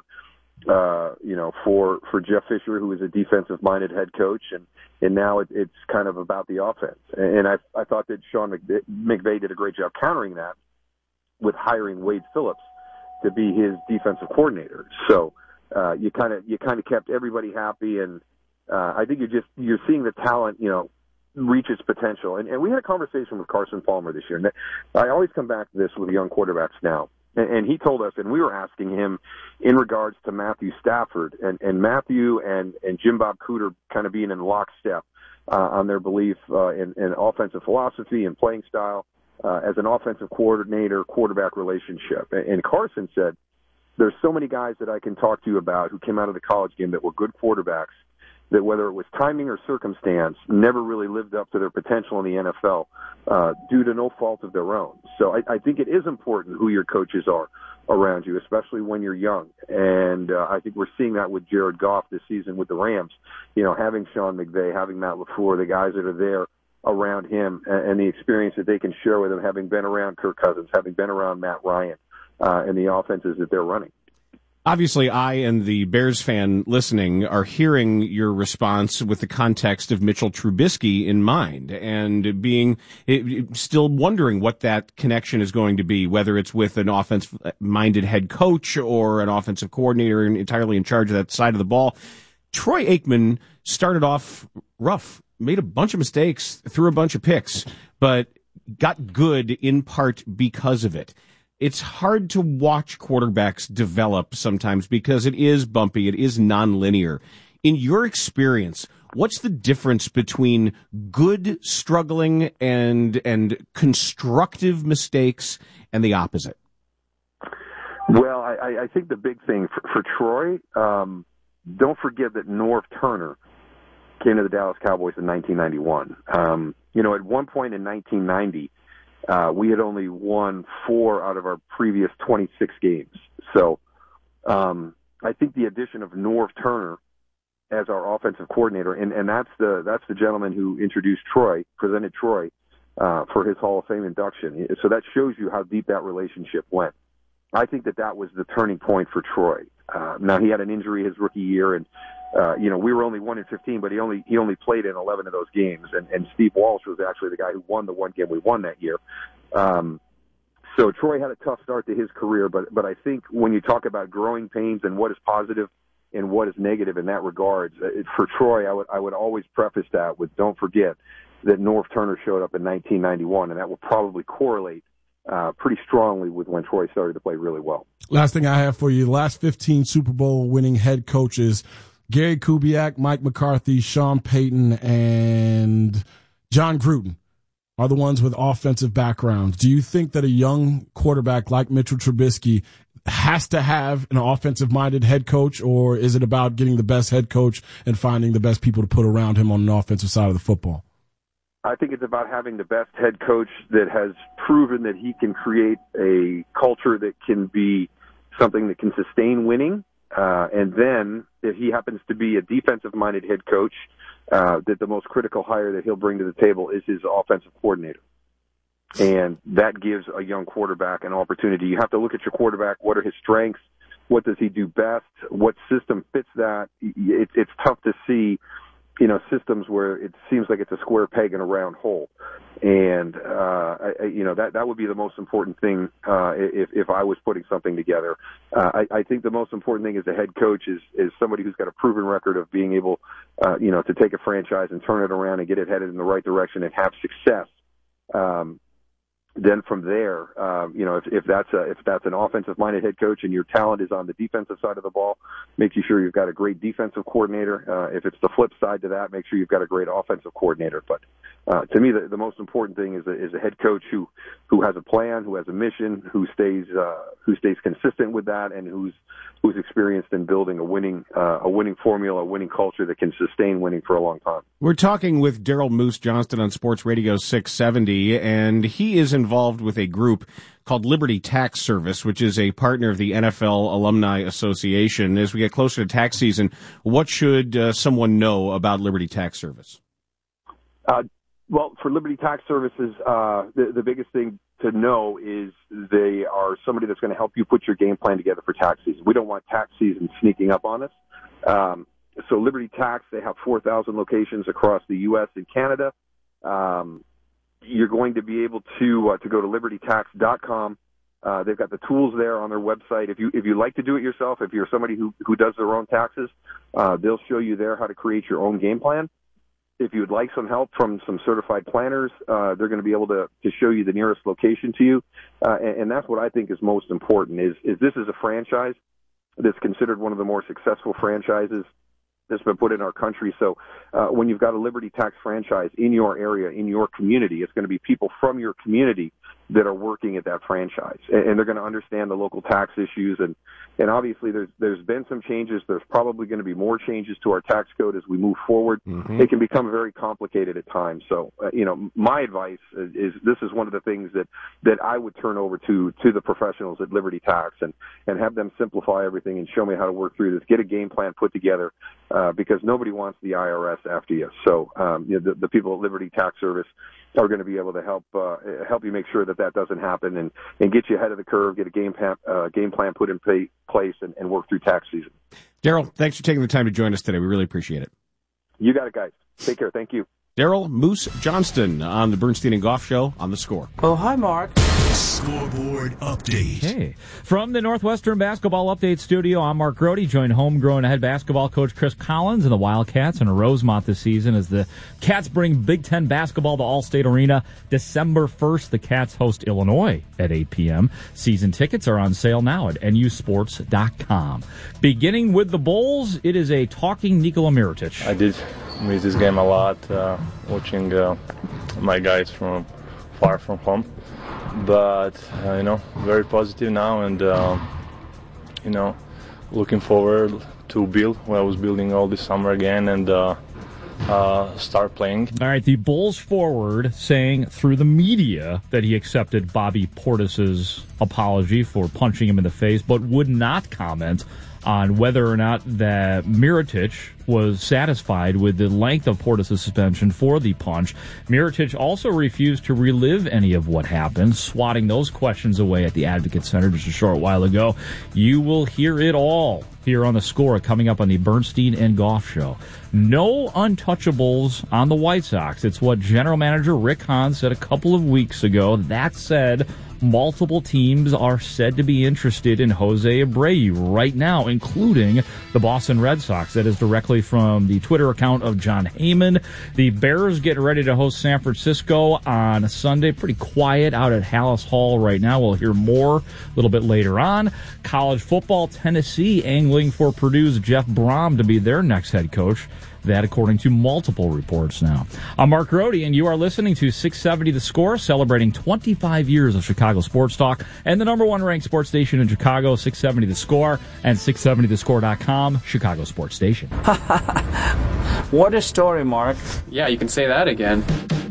uh, you know, for, for Jeff Fisher, who is a defensive minded head coach. And, and now it, it's kind of about the offense. And I, I thought that Sean McVay, McVay did a great job countering that with hiring Wade Phillips to be his defensive coordinator. So uh, you kind of you kind of kept everybody happy, and uh, I think you're just you're seeing the talent, you know, reach its potential. And, and we had a conversation with Carson Palmer this year. And I always come back to this with young quarterbacks now, and, and he told us, and we were asking him in regards to Matthew Stafford and, and Matthew and and Jim Bob Cooter kind of being in lockstep uh, on their belief uh, in, in offensive philosophy and playing style. Uh, as an offensive coordinator, quarterback relationship. And Carson said, there's so many guys that I can talk to you about who came out of the college game that were good quarterbacks, that whether it was timing or circumstance, never really lived up to their potential in the N F L uh, due to no fault of their own. So I, I think it is important who your coaches are around you, especially when you're young. And uh, I think we're seeing that with Jared Goff this season with the Rams. You know, having Sean McVay, having Matt LaFleur, the guys that are there around him and the experience that they can share with him, having been around Kirk Cousins, having been around Matt Ryan, uh, and the offenses that they're running. Obviously, I and the Bears fan listening are hearing your response with the context of Mitchell Trubisky in mind and being still wondering what that connection is going to be, whether it's with an offense-minded head coach or an offensive coordinator entirely in charge of that side of the ball. Troy Aikman started off rough, made a bunch of mistakes, threw a bunch of picks, but got good in part because of it. It's hard to watch quarterbacks develop sometimes because it is bumpy, it is nonlinear. In your experience, what's the difference between good struggling and and constructive mistakes and the opposite? Well, I, I think the big thing for, for Troy, um, don't forget that Norv Turner came to the Dallas Cowboys in nineteen ninety-one. Um, you know, at one point in nineteen ninety, uh, we had only won four out of our previous twenty-six games. So um, I think the addition of Norv Turner as our offensive coordinator, and, and that's the that's the gentleman who introduced Troy, presented Troy uh, for his Hall of Fame induction. So that shows you how deep that relationship went. I think that that was the turning point for Troy. Uh, now, he had an injury his rookie year, and Uh, you know, we were only one in fifteen, but he only he only played in eleven of those games. And, and Steve Walsh was actually the guy who won the one game we won that year. Um, so Troy had a tough start to his career, but but I think when you talk about growing pains and what is positive and what is negative in that regard, for Troy, I would I would always preface that with don't forget that Norv Turner showed up in nineteen ninety-one, and that will probably correlate uh, pretty strongly with when Troy started to play really well. Last thing I have for you: last fifteen Super Bowl winning head coaches. Gary Kubiak, Mike McCarthy, Sean Payton, and John Gruden are the ones with offensive backgrounds. Do you think that a young quarterback like Mitchell Trubisky, has to have an offensive-minded head coach, or is it about getting the best head coach and finding the best people to put around him on the offensive side of the football? I think it's about having the best head coach that has proven that he can create a culture that can be something that can sustain winning. Uh, and then if he happens to be a defensive-minded head coach, uh, that the most critical hire that he'll bring to the table is his offensive coordinator. And that gives a young quarterback an opportunity. You have to look at your quarterback. What are his strengths? What does he do best? What system fits that? It, it's tough to see, you know, systems where it seems like it's a square peg in a round hole. And, uh, I, you know, that, that would be the most important thing, uh, if, if I was putting something together. Uh, I, I think the most important thing as a head coach is, is somebody who's got a proven record of being able, uh, you know, to take a franchise and turn it around and get it headed in the right direction and have success. Um, Then from there, um, you know, if, if that's a, if that's an offensive-minded head coach and your talent is on the defensive side of the ball, making sure you've got a great defensive coordinator. Uh, if it's the flip side to that, make sure you've got a great offensive coordinator. But uh, to me, the, the most important thing is a, is a head coach who, who has a plan, who has a mission, who stays uh, who stays consistent with that, and who's who's experienced in building a winning uh, a winning formula, a winning culture that can sustain winning for a long time. We're talking with Daryl Moose Johnston on Sports Radio six seventy, and he is involved with a group called Liberty Tax Service, which is a partner of the N F L Alumni Association. As we get closer to tax season, what should uh, someone know about Liberty Tax Service? Uh, well, for Liberty Tax Services, uh, the, the biggest thing to know is they are somebody that's going to help you put your game plan together for tax season. We don't want tax season sneaking up on us. Um, so Liberty Tax, they have four thousand locations across the U S and Canada. Um, you're going to be able to uh, to go to liberty tax dot com. Uh, they've got the tools there on their website. If you if you like to do it yourself, if you're somebody who, who does their own taxes, uh, they'll show you there how to create your own game plan. If you would like some help from some certified planners, uh, they're going to be able to, to show you the nearest location to you. Uh, and, and that's what I think is most important is, is this is a franchise that's considered one of the more successful franchises that's been put in our country. So uh, when you've got a Liberty Tax franchise in your area, in your community, it's going to be people from your community that are working at that franchise, and, and they're going to understand the local tax issues. And, and obviously there's, there's been some changes. There's probably going to be more changes to our tax code as we move forward. Mm-hmm. It can become very complicated at times. So, uh, you know, my advice is, is this is one of the things that, that I would turn over to, to the professionals at Liberty Tax and, and have them simplify everything and show me how to work through this, get a game plan put together, uh, because nobody wants the I R S after you. So, um, you know, the, the people at Liberty Tax Service are going to be able to help uh, help you make sure that that doesn't happen and, and get you ahead of the curve, get a game plan, uh, game plan put in pay, place, and, and work through tax season. Daryl, thanks for taking the time to join us today. We really appreciate it. You got it, guys. Take care. Thank you. Daryl Moose Johnston on the Bernstein and Goff Show on The Score. Oh, hi, Mark. Scoreboard update. Hey, from the Northwestern Basketball Update Studio, I'm Mark Grody, joined homegrown head basketball coach Chris Collins and the Wildcats in Rosemont this season as the Cats bring Big Ten basketball to Allstate Arena December first. The Cats host Illinois at eight p.m. Season tickets are on sale now at N U sports dot com. Beginning with the Bulls, it is a talking Nikola Mirotic. I did miss this game a lot, uh, watching uh, my guys from far from home. But, uh, you know, very positive now and, uh, you know, looking forward to build what I was building all this summer again and uh, uh, start playing. All right, the Bulls forward saying through the media that he accepted Bobby Portis's apology for punching him in the face, but would not comment on whether or not that Mirotic was satisfied with the length of Portis' suspension for the punch. Mirotic also refused to relive any of what happened, swatting those questions away at the Advocate Center just a short while ago. You will hear it all here on The Score coming up on the Bernstein and Goff Show. No untouchables on the White Sox. It's what General Manager Rick Hahn said a couple of weeks ago. That said, multiple teams are said to be interested in Jose Abreu right now, including the Boston Red Sox. That is directly from the Twitter account of John Heyman. The Bears get ready to host San Francisco on Sunday. Pretty quiet out at Hallis Hall right now. We'll hear more a little bit later on. College football, Tennessee angling for Purdue's Jeff Brom to be their next head coach. That according to multiple reports now. I'm Mark Grody, and you are listening to six seventy The Score, celebrating twenty-five years of Chicago Chicago Sports Talk, and the number one ranked sports station in Chicago, six seventy The Score, and six seventy the score dot com, Chicago Sports Station. What a story, Mark. Yeah, you can say that again.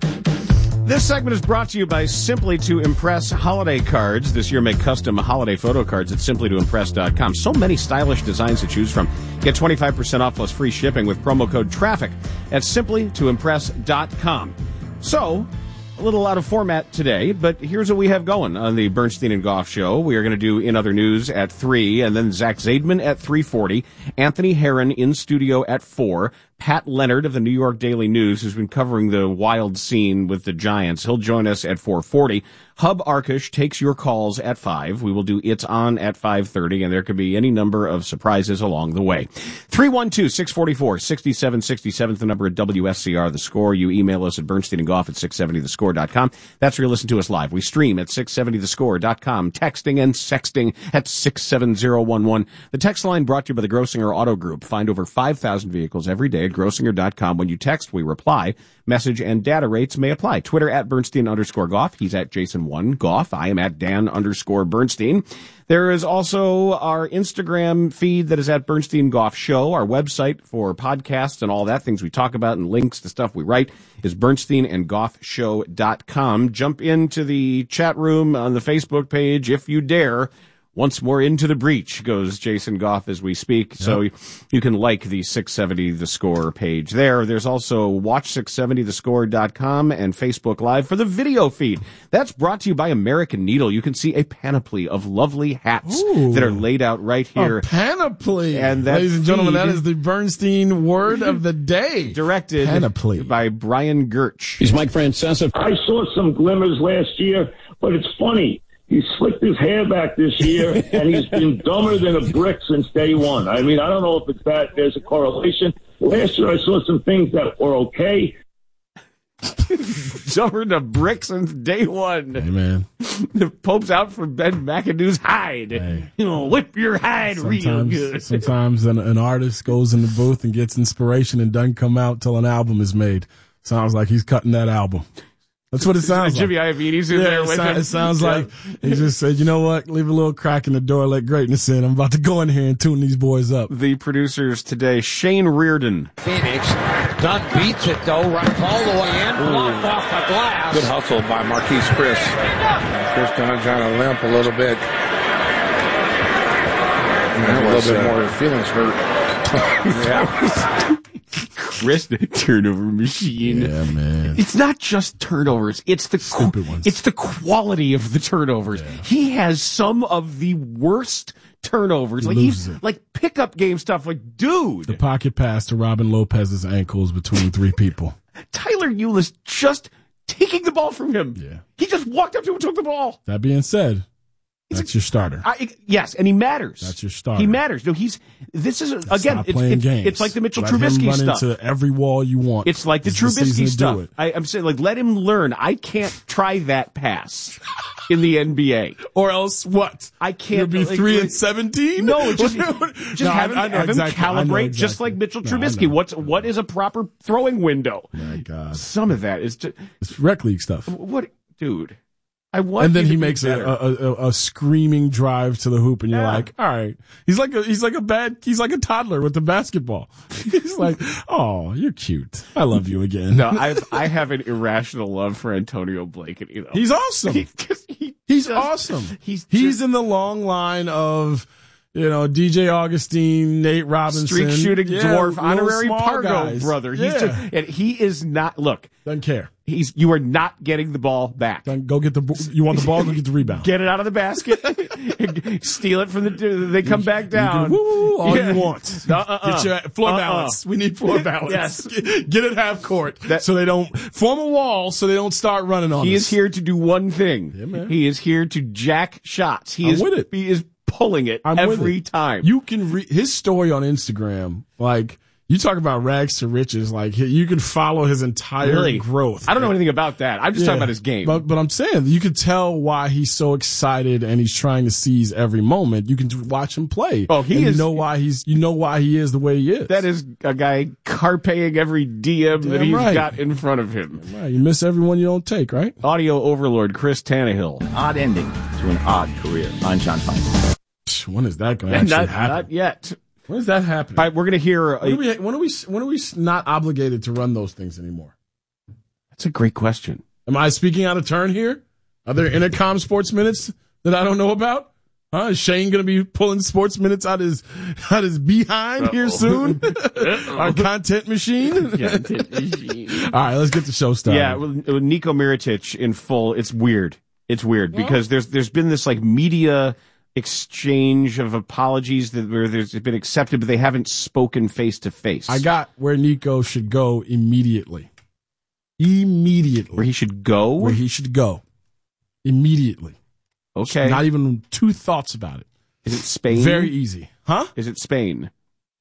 This segment is brought to you by Simply to Impress holiday cards. This year, make custom holiday photo cards at simply to impress dot com. So many stylish designs to choose from. Get twenty-five percent off plus free shipping with promo code TRAFFIC at simply to impress dot com. So, a little out of format today, but here's what we have going on the Bernstein and Goff Show. We are going to do In Other News at three, and then Zach Zaidman at three forty, Anthony Herron in studio at four, Pat Leonard of the New York Daily News, who's been covering the wild scene with the Giants. He'll join us at four forty. Hub Arkush takes your calls at five. We will do It's On at five thirty, and there could be any number of surprises along the way. three one two, six four four, six seven six seven is the number at W S C R, The Score. You email us at Bernstein and Goff at six seventy the score dot com. That's where you listen to us live. We stream at six seventy the score dot com, texting and sexting at six seven zero one one. The text line brought to you by the Grossinger Auto Group. Find over five thousand vehicles every day at Grossinger dot com. When you text, we reply. Message and data rates may apply. Twitter at Bernstein underscore Goff. He's at Jason one Goff. I am at Dan underscore Bernstein. There is also our Instagram feed that is at Bernstein Goff Show. Our website for podcasts and all that, things we talk about and links to stuff we write, is bernstein and goff show dot com. Jump into the chat room on the Facebook page if you dare. Once more into the breach goes Jason Goff as we speak. Yep. So you can like the six seventy The Score page there. There's also watch six seventy the score dot com and Facebook Live for the video feed. That's brought to you by American Needle. You can see a panoply of lovely hats Ooh. that are laid out right here. A panoply. And that Ladies and gentlemen, that is the Bernstein word of the day. Directed panoply. by Brian Gertsch. He's Mike Francesa. I saw some glimmers last year, but it's funny. He slicked his hair back this year, and he's been dumber than a brick since day one. I mean, I don't know if it's that there's a correlation. Last year I saw some things that were okay. Dumber than a brick since day one. Hey, man. The Pope's out for Ben McAdoo's hide. Hey. You know, whip your hide sometimes, real good. Sometimes an, an artist goes in the booth and gets inspiration and doesn't come out till an album is made. Sounds like he's cutting that album. That's what it sounds like. Jimmy Iovine's in yeah, there with it, him. It sounds like he just said, you know what? Leave a little crack in the door, let greatness in. I'm about to go in here and tune these boys up. The producers today, Shane Reardon. Phoenix. Dunn beats it, though, right all the way in. Blocked off the glass. Good hustle by Marquise Chris. Chris Dunn trying to limp a little bit. A little bit more feelings hurt. Yeah. Chris, the turnover machine. Yeah, man. It's not just turnovers. It's the stupid ones. It's the quality of the turnovers. Yeah. He has some of the worst turnovers. He like loses he's it. like pickup game stuff. Like, dude, the pocket pass to Robin Lopez's ankles between three people. Tyler Eulis just taking the ball from him. Yeah, he just walked up to him and took the ball. That being said, that's your starter. I, yes, and he matters. That's your starter. He matters. No, he's. This is again. Stop It's, playing it's, games. it's like the Mitchell let Trubisky him run stuff. Into every wall you want. It's like the it's Trubisky the stuff. I, I'm saying, like, let him learn. I can't try that pass in the N B A, or else what? I can't. You'll be like, three like, and seventeen. No, just just no, have him, I, I have him exactly, calibrate, exactly. just like Mitchell no, Trubisky. What's what is a proper throwing window? My God, some of that is just it's rec league stuff. What, dude? I want and then he to makes a, a, a, a screaming drive to the hoop, and you're yeah. like, all right. He's like a, he's like a bad, he's like a toddler with the basketball. He's like, oh, you're cute. I love you again. No, I I have an irrational love for Antonio Blake. You know, he's awesome. He, he he's just, awesome. He's he's just, in the long line of, you know, D J Augustine, Nate Robinson, streak shooting yeah, dwarf, honorary Pargo guys. brother. He's yeah. just, and he is not. Look, doesn't care. He's you are not getting the ball back. Then go get the. You want the ball? Go get the rebound. Get it out of the basket. Steal it from the. They come back down. You can, woo, all yeah. you want. Uh, uh, uh, get your floor uh, balance. We need floor balance. Yes. Get, get it half court that, so they don't form a wall. So they don't start running on. He us. is here to do one thing. Yeah, man. He is here to jack shots. He I'm is with it. He is pulling it I'm every it. time. You can read his story on Instagram. Like, You talk about rags to riches. Like, you could follow his entire really? growth. I don't know anything about that. I'm just yeah, talking about his game. But, but I'm saying you could tell why he's so excited and he's trying to seize every moment. You can watch him play. Oh, he and is. You know why he's, you know why he is the way he is. That is a guy carpeing every D M Damn that he's right. got in front of him. Damn right. You miss everyone you don't take, right? Audio overlord Chris Tannehill. Odd ending to an odd career. I'm John Feinstein. When is that going to actually not, happen? Not yet. When is that happening? All right, we're going to hear. A, when, are we, when are we? When are we not obligated to run those things anymore? That's a great question. Am I speaking out of turn here? Are there intercom sports minutes that I don't know about? Huh? Is Shane going to be pulling sports minutes out his out his behind Uh-oh. here soon? Our content machine. Content machine. All right, let's get the show started. Yeah, with, with Nico Mirotic in full. It's weird. It's weird well, because there's there's been this like media exchange of apologies that where there's been accepted, but they haven't spoken face to face. I got where Nico should go immediately. Immediately. Where he should go? Where he should go. Immediately. Okay. Not even two thoughts about it. Is it Spain? Very easy. Huh? Is it Spain?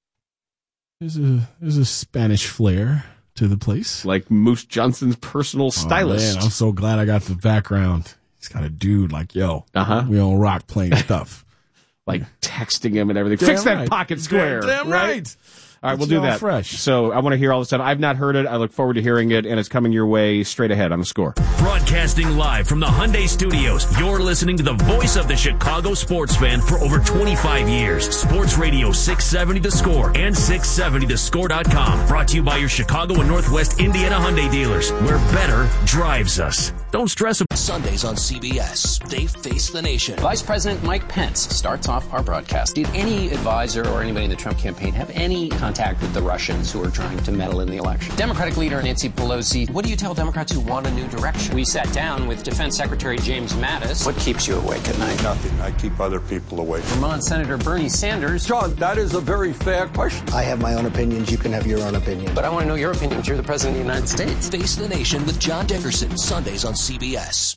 There's a there's a Spanish flair to the place. Like Moose Johnson's personal stylist. Oh, man, I'm so glad I got the background. He's got a dude like, yo, uh-huh. we on rock playing stuff. Like texting him and everything. Damn Fix that right. pocket square. Damn, damn right. right. All right, it's we'll do that. Fresh. So I want to hear all this stuff. I've not heard it. I look forward to hearing it, and it's coming your way straight ahead on The Score. Broadcasting live from the Hyundai Studios, you're listening to the voice of the Chicago sports fan for over twenty-five years. Sports Radio six seventy The Score and six seventy the score dot com. Brought to you by your Chicago and Northwest Indiana Hyundai dealers, where better drives us. Don't stress about Sundays on C B S. They face the nation. Vice President Mike Pence starts off our broadcast. Did any advisor or anybody in the Trump campaign have any contact with the Russians who are trying to meddle in the election? Democratic leader Nancy Pelosi, what do you tell Democrats who want a new direction? We sat down with Defense Secretary James Mattis. What keeps you awake at night? Nothing. I keep other people awake. Vermont Senator Bernie Sanders. John, that is a very fair question. I have my own opinions. You can have your own opinion. But I want to know your opinion. You're the President of the United States. Face the Nation with John Dickerson, Sundays on C B S.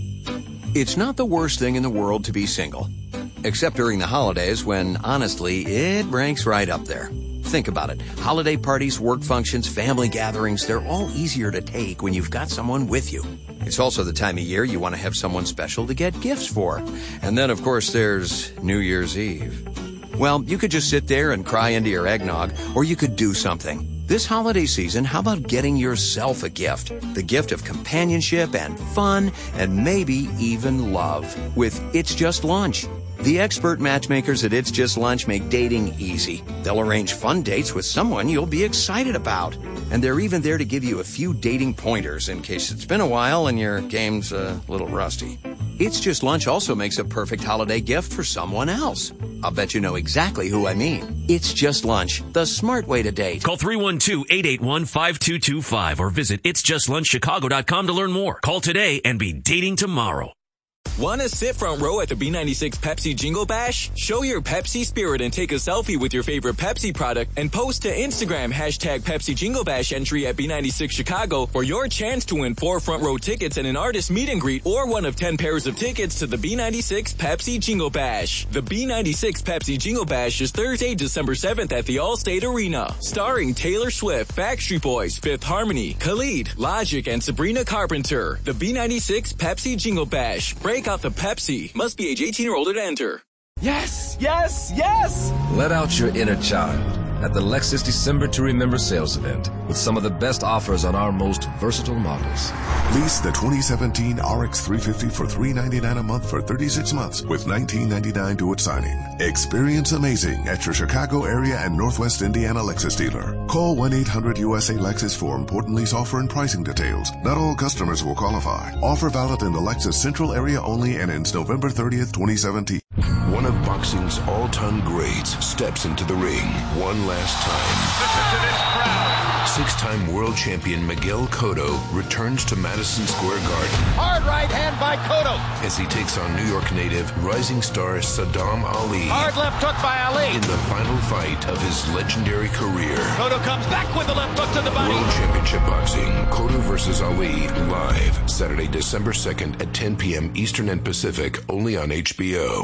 It's not the worst thing in the world to be single. Except during the holidays when, honestly, it ranks right up there. Think about it. Holiday parties, work functions, family gatherings, they're all easier to take when you've got someone with you. It's also the time of year you want to have someone special to get gifts for. And then, of course, there's New Year's Eve. Well, you could just sit there and cry into your eggnog, or you could do something. This holiday season, how about getting yourself a gift? The gift of companionship and fun and maybe even love with It's Just Lunch. The expert matchmakers at It's Just Lunch make dating easy. They'll arrange fun dates with someone you'll be excited about. And they're even there to give you a few dating pointers in case it's been a while and your game's a little rusty. It's Just Lunch also makes a perfect holiday gift for someone else. I'll bet you know exactly who I mean. It's Just Lunch, the smart way to date. Call three one two, eight eight one, five two two five or visit its just lunch chicago dot com to learn more. Call today and be dating tomorrow. Want to sit front row at the B ninety-six Pepsi Jingle Bash? Show your Pepsi spirit and take a selfie with your favorite Pepsi product and post to Instagram hashtag Pepsi Jingle Bash entry at B ninety-six Chicago for your chance to win four front row tickets and an artist meet and greet or one of ten pairs of tickets to the B ninety-six Pepsi Jingle Bash. The B ninety-six Pepsi Jingle Bash is Thursday, December seventh at the Allstate Arena. Starring Taylor Swift, Backstreet Boys, Fifth Harmony, Khalid, Logic, and Sabrina Carpenter. The B ninety-six Pepsi Jingle Bash. Break out the Pepsi. Must be age eighteen or older to enter. Yes, yes, yes! Let out your inner child at the Lexus December to Remember sales event with some of the best offers on our most versatile models. Lease the twenty seventeen R X three fifty for three hundred ninety-nine dollars a month for thirty-six months with nineteen ninety-nine dollars due at signing. Experience amazing at your Chicago area and Northwest Indiana Lexus dealer. Call one eight hundred U S A Lexus for important lease offer and pricing details. Not all customers will qualify. Offer valid in the Lexus Central area only and ends November thirtieth, twenty seventeen. One of boxing's all-time greats steps into the ring one last time. Listen to this crowd. Six-time world champion Miguel Cotto returns to Madison Square Garden Hard right hand by Cotto. as he takes on New York native rising star Saddam Ali Hard left hook by Ali. in the final fight of his legendary career. Cotto comes back with the left hook to the body. World Championship Boxing, Cotto versus Ali, live Saturday, December second at ten p.m. Eastern and Pacific, only on H B O.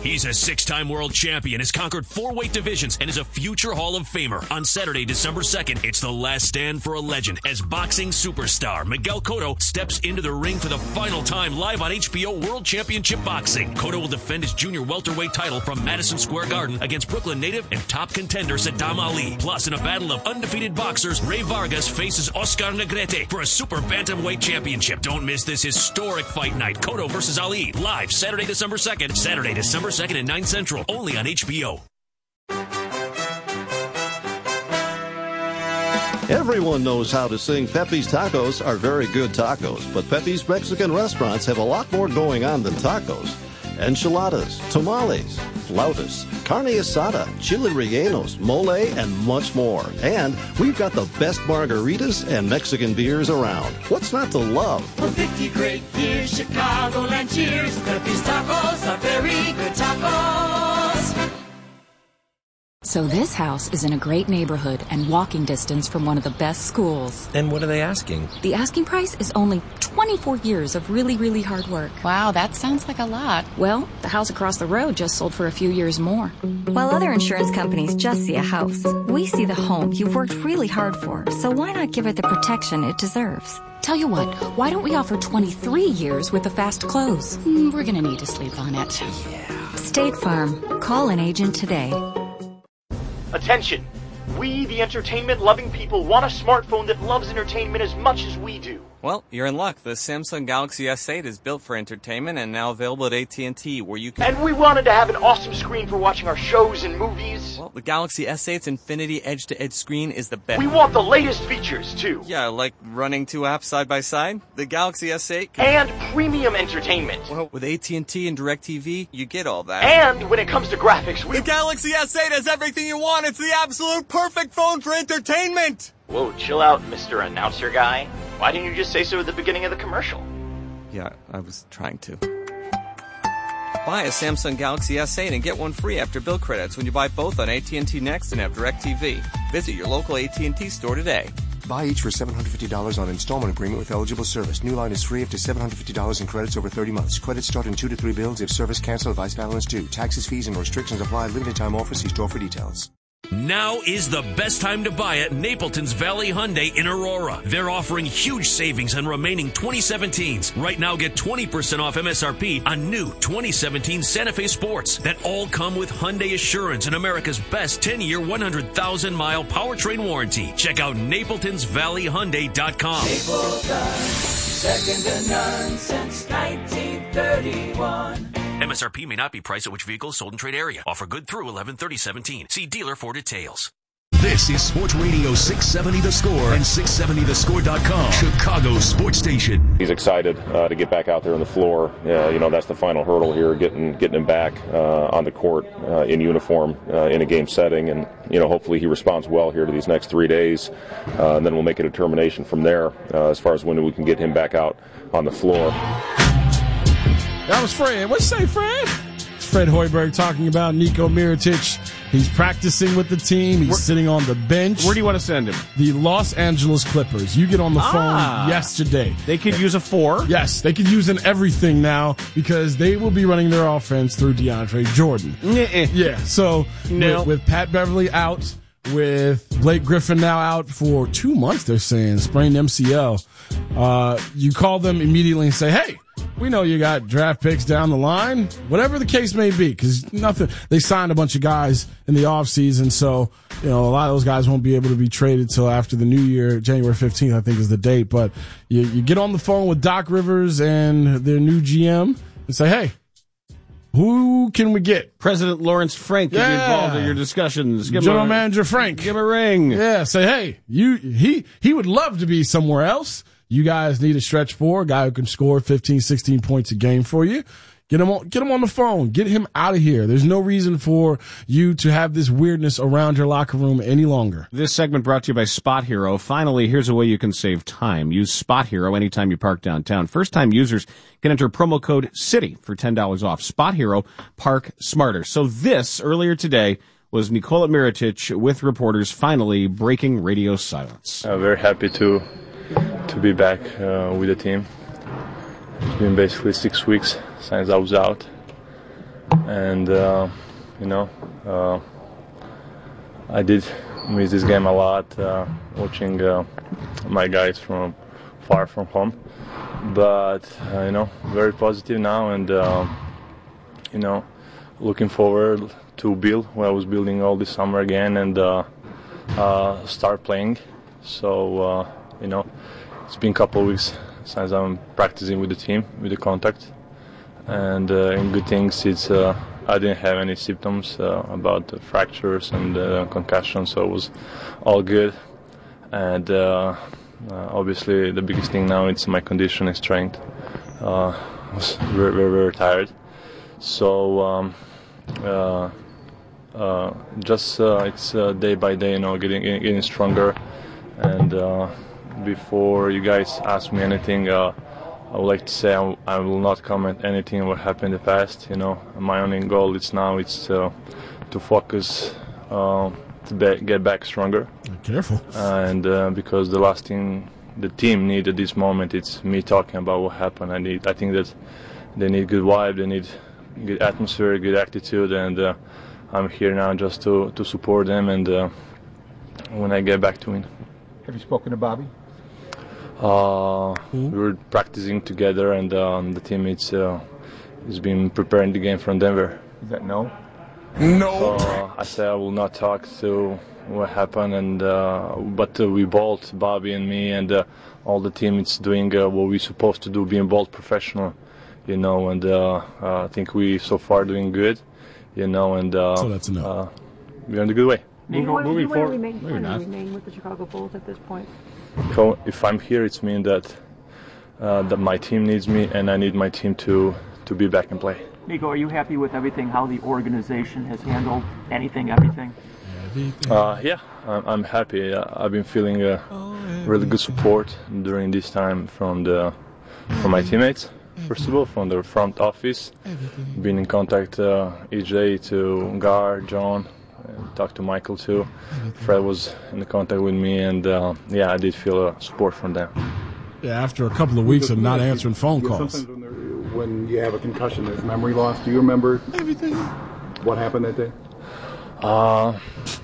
He's a six-time world champion, has conquered four weight divisions, and is a future Hall of Famer. On Saturday, December second, it's the last stand for a legend as boxing superstar Miguel Cotto steps into the ring for the final time live on H B O World Championship Boxing. Cotto will defend his junior welterweight title from Madison Square Garden against Brooklyn native and top contender Saddam Ali. Plus, in a battle of undefeated boxers, Ray Vargas faces Oscar Negrete for a super bantamweight championship. Don't miss this historic fight night. Cotto versus Ali, live Saturday, December second. Saturday, December second at nine Central, only on H B O. Everyone knows how to sing Pepe's Tacos are very good tacos, but Pepe's Mexican restaurants have a lot more going on than tacos. Enchiladas, tamales, flautas, carne asada, chili rellenos, mole, and much more. And we've got the best margaritas and Mexican beers around. What's not to love? For fifty great years, Chicagoland cheers. Pepe's Tacos are very good tacos. So this house is in a great neighborhood and walking distance from one of the best schools. And what are they asking? The asking price is only twenty-four years of really, really hard work. Wow, that sounds like a lot. Well, the house across the road just sold for a few years more. While other insurance companies just see a house, we see the home you've worked really hard for. So why not give it the protection it deserves? Tell you what, why don't we offer twenty-three years with a fast close? Mm, we're gonna need to sleep on it. Yeah. State Farm. Call an agent today. Attention! We, the entertainment-loving people, want a smartphone that loves entertainment as much as we do. Well, you're in luck. The Samsung Galaxy S eight is built for entertainment and now available at A T and T, where you can... And we wanted to have an awesome screen for watching our shows and movies. Well, the Galaxy S eight's Infinity Edge-to-Edge screen is the best. We want the latest features, too. Yeah, like running two apps side by side. The Galaxy S eight... Can... And premium entertainment. Well, with A T and T and DirecTV, you get all that. And when it comes to graphics, we... The Galaxy S eight has everything you want. It's the absolute perfect phone for entertainment. Whoa, chill out, Mister Announcer Guy. Why didn't you just say so at the beginning of the commercial? Yeah, I was trying to. Buy a Samsung Galaxy S eight and get one free after bill credits when you buy both on A T and T Next and have DirecTV. Visit your local A T and T store today. Buy each for seven hundred fifty dollars on installment agreement with eligible service. New line is free up to seven hundred fifty dollars in credits over thirty months. Credits start in two to three bills if service canceled, vice balance due. Taxes, fees, and restrictions apply. Limited time offer. See store for details. Now is the best time to buy at Napleton's Valley Hyundai in Aurora. They're offering huge savings on remaining twenty seventeens. Right now, get twenty percent off M S R P on new twenty seventeen Santa Fe Sports that all come with Hyundai Assurance and America's best ten-year, one hundred thousand mile powertrain warranty. Check out Napletons Valley Hyundai dot com. Napleton, second to none since nineteen thirty-one. M S R P may not be priced at which vehicle is sold in trade area. Offer good through eleven thirty seventeen. See dealer for details. This is Sports Radio six seventy The Score and six seventy the score dot com, Chicago's sports station. He's excited uh, to get back out there on the floor. Uh, you know, that's the final hurdle here, getting getting him back uh, on the court uh, in uniform uh, in a game setting. And, you know, hopefully he responds well here to these next three days. Uh, and then we'll make a determination from there uh, as far as when we can get him back out on the floor. That was Fred. What'd you say, Fred? It's Fred Hoiberg talking about Niko Mirotic. He's practicing with the team. He's where, sitting on the bench. Where do you want to send him? The Los Angeles Clippers. You get on the ah, phone yesterday. They could use a four. Yes, they could use an everything now because they will be running their offense through DeAndre Jordan. Nuh-uh. Yeah, so no. with, with Pat Beverly out, with Blake Griffin now out for two months, they're saying, sprained M C L, uh, you call them immediately and say, hey, we know you got draft picks down the line, whatever the case may be, because nothing, they signed a bunch of guys in the offseason, so, you know, a lot of those guys won't be able to be traded till after the new year. January fifteenth, I think, is the date, but you, you get on the phone with Doc Rivers and their new G M and say, hey, who can we get? President Lawrence Frank can yeah. be involved in your discussions. Give General a, Manager Frank. Give him a ring. Yeah, say, hey, you he he would love to be somewhere else. You guys need a stretch four, a guy who can score fifteen, sixteen points a game for you. Get him on, get him on the phone. Get him out of here. There's no reason for you to have this weirdness around your locker room any longer. This segment brought to you by Spot Hero. Finally, here's a way you can save time. Use Spot Hero anytime you park downtown. First-time users can enter promo code CITY for ten dollars off. Spot Hero, park smarter. So this, earlier today, was Nikola Mirotic with reporters finally breaking radio silence. I'm very happy to to be back uh, with the team. It's been basically six weeks since I was out. and uh, you know, uh, I did miss this game a lot, uh, watching uh, my guys from far from home. But uh, you know, very positive now, and uh, you know, looking forward to build what I was building all this summer again, and uh, uh, start playing. So uh, you know, it's been a couple of weeks since I'm practicing with the team, with the contact, and uh, in good things, it's uh, I didn't have any symptoms uh, about the fractures and uh, concussion, so it was all good. And uh, uh, obviously, the biggest thing now is my condition and strength. Uh, I was very, very, very tired. So um, uh, uh, just uh, it's uh, day by day, you know, getting getting stronger. And uh, before you guys ask me anything, uh, I would like to say I, I will not comment anything on what happened in the past. You know, my only goal is now it's uh, to focus uh, to be, get back stronger. Careful. And uh, because the last thing the team need at this moment, it's me talking about what happened. I need. I think that they need good vibe. They need good atmosphere, good attitude, and uh, I'm here now just to to support them. And uh, when I get back to win. Have you spoken to Bobby? Uh, we were practicing together, and um, the teammates uh, has been preparing the game from Denver. Is that no? No. Uh, I said I will not talk to what happened, and uh, but uh, we both, Bobby and me, and uh, all the teammates doing uh, what we're supposed to do, being both professional, you know. And uh, uh, I think we so far doing good, you know. And uh, so that's enough. Uh, we're in the good way. Nico, moving forward, remain, do you want to remain with the Chicago Bulls at this point? So if I'm here, it's mean that uh, that my team needs me, and I need my team to to be back and play. Nico, are you happy with everything? How the organization has handled anything, everything? Uh, yeah, I'm, I'm happy. Uh, I've been feeling uh, really good support during this time from the from my teammates. First of all, from the front office, been in contact uh, each day to Gar, John. Talked to Michael too. Fred was in the contact with me, and uh, yeah, I did feel uh, support from them. Yeah, after a couple of weeks of not answering phone yeah, calls. Sometimes when, there, when you have a concussion, there's memory loss. Do you remember everything? What happened that day? Uh,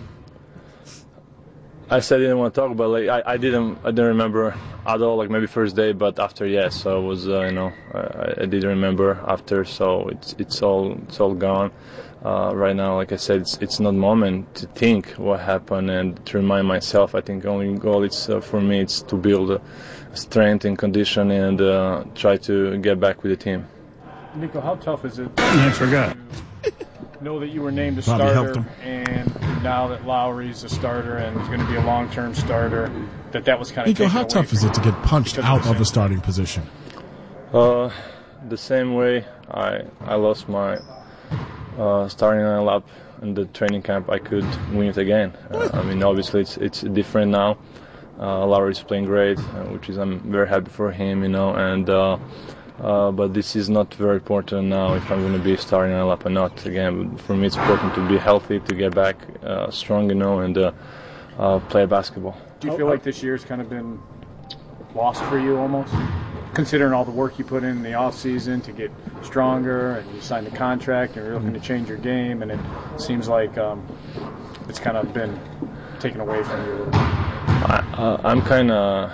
I said I didn't want to talk about. Like I, I didn't, I didn't remember at all. Like maybe first day, but after yes, so I was, uh, you know, I, I didn't remember after. So it's it's all it's all gone. Uh, right now, like I said, it's it's not moment to think what happened and to remind myself. I think only goal is uh, for me it's to build uh, strength and condition and uh, try to get back with the team. Nico, how tough is it? I forgot. Know that you were named a Bobby helped starter, him. and now that Lowry's a starter and is going to be a long-term starter, that that was kind of Nico, taken how away tough from is it to get punched because out of the of the same- starting position? Uh, the same way I I lost my uh, starting lineup in the training camp, I could win it again. Uh, I mean, obviously it's it's different now. Uh, Lowry's playing great, uh, which is I'm very happy for him, you know. And uh, uh, but this is not very important now if I'm going to be starting lineup or not. Again, for me it's important to be healthy, to get back uh, strong, you know, and uh, uh, play basketball. Do you feel like this year's kind of been lost for you almost? Considering all the work you put in, in the off season to get stronger, and you signed a contract, and you're looking to change your game, and it seems like um, it's kind of been taken away from you a little bit. I, uh, I'm kind of,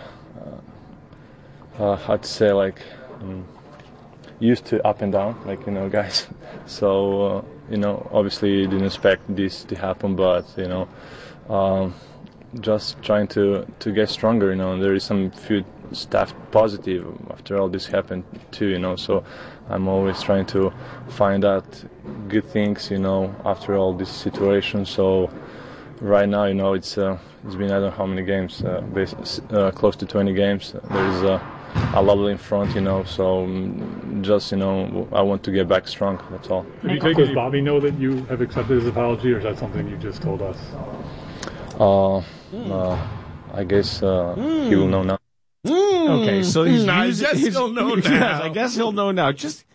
uh, uh, how to say, like, um, used to up and down, like, you know, guys. So, uh, you know, obviously didn't expect this to happen, but, you know, um, just trying to, to get stronger, you know, and there is some few stuff positive after all this happened too, you know, so I'm always trying to find out good things, you know, after all this situation. So right now, you know, it's uh, it's been I don't know how many games, uh, bas- uh, close to twenty games. There's uh, a lot in front, you know, so um, just, you know, I want to get back strong, that's all. Have you taken, does Bobby know that you have accepted his apology, or is that something you just told us? Uh, uh, I guess uh, Mm. he will know now. Okay, so he's I using guess his- he'll know yes, now. I guess he'll know now. Just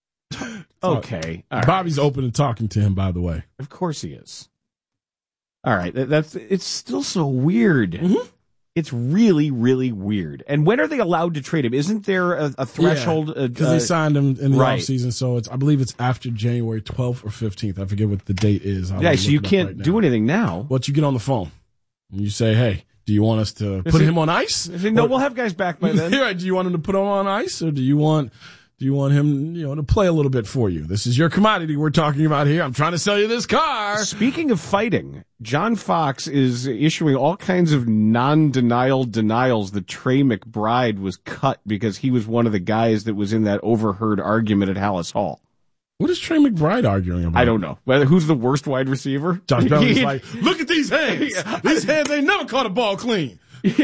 okay. All right. Bobby's open to talking to him, by the way. Of course he is. All right, that, that's it's still so weird. Mm-hmm. It's really, really weird. And when are they allowed to trade him? Isn't there a, a threshold? Because uh, they signed him in the right. offseason, so it's I believe it's after January twelfth or fifteenth. I forget what the date is. I'll yeah, so you can't right do anything now. But you get on the phone and you say, hey, do you want us to Is put it, him on ice? Is it, no, or, we'll have guys back by then. Right, do you want him to put him on ice, or do you want do you want him, you know, to play a little bit for you? This is your commodity we're talking about here. I'm trying to sell you this car. Speaking of fighting, John Fox is issuing all kinds of non-denial denials that Trey McBride was cut because he was one of the guys that was in that overheard argument at Hallis Hall. What is Trey McBride arguing about? I don't know. Whether who's the worst wide receiver? Josh Bell's like, look at these hands. These hands ain't never caught a ball clean.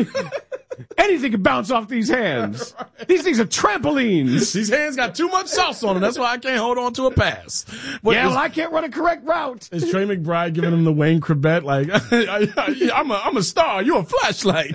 Anything can bounce off these hands. Right. These things are trampolines. These hands got too much sauce on them. That's why I can't hold on to a pass. But yeah, is, well, I can't run a correct route. Is Trey McBride giving him the Wayne Corbett? Like, I, I, I'm a, I'm a star. You're a flashlight.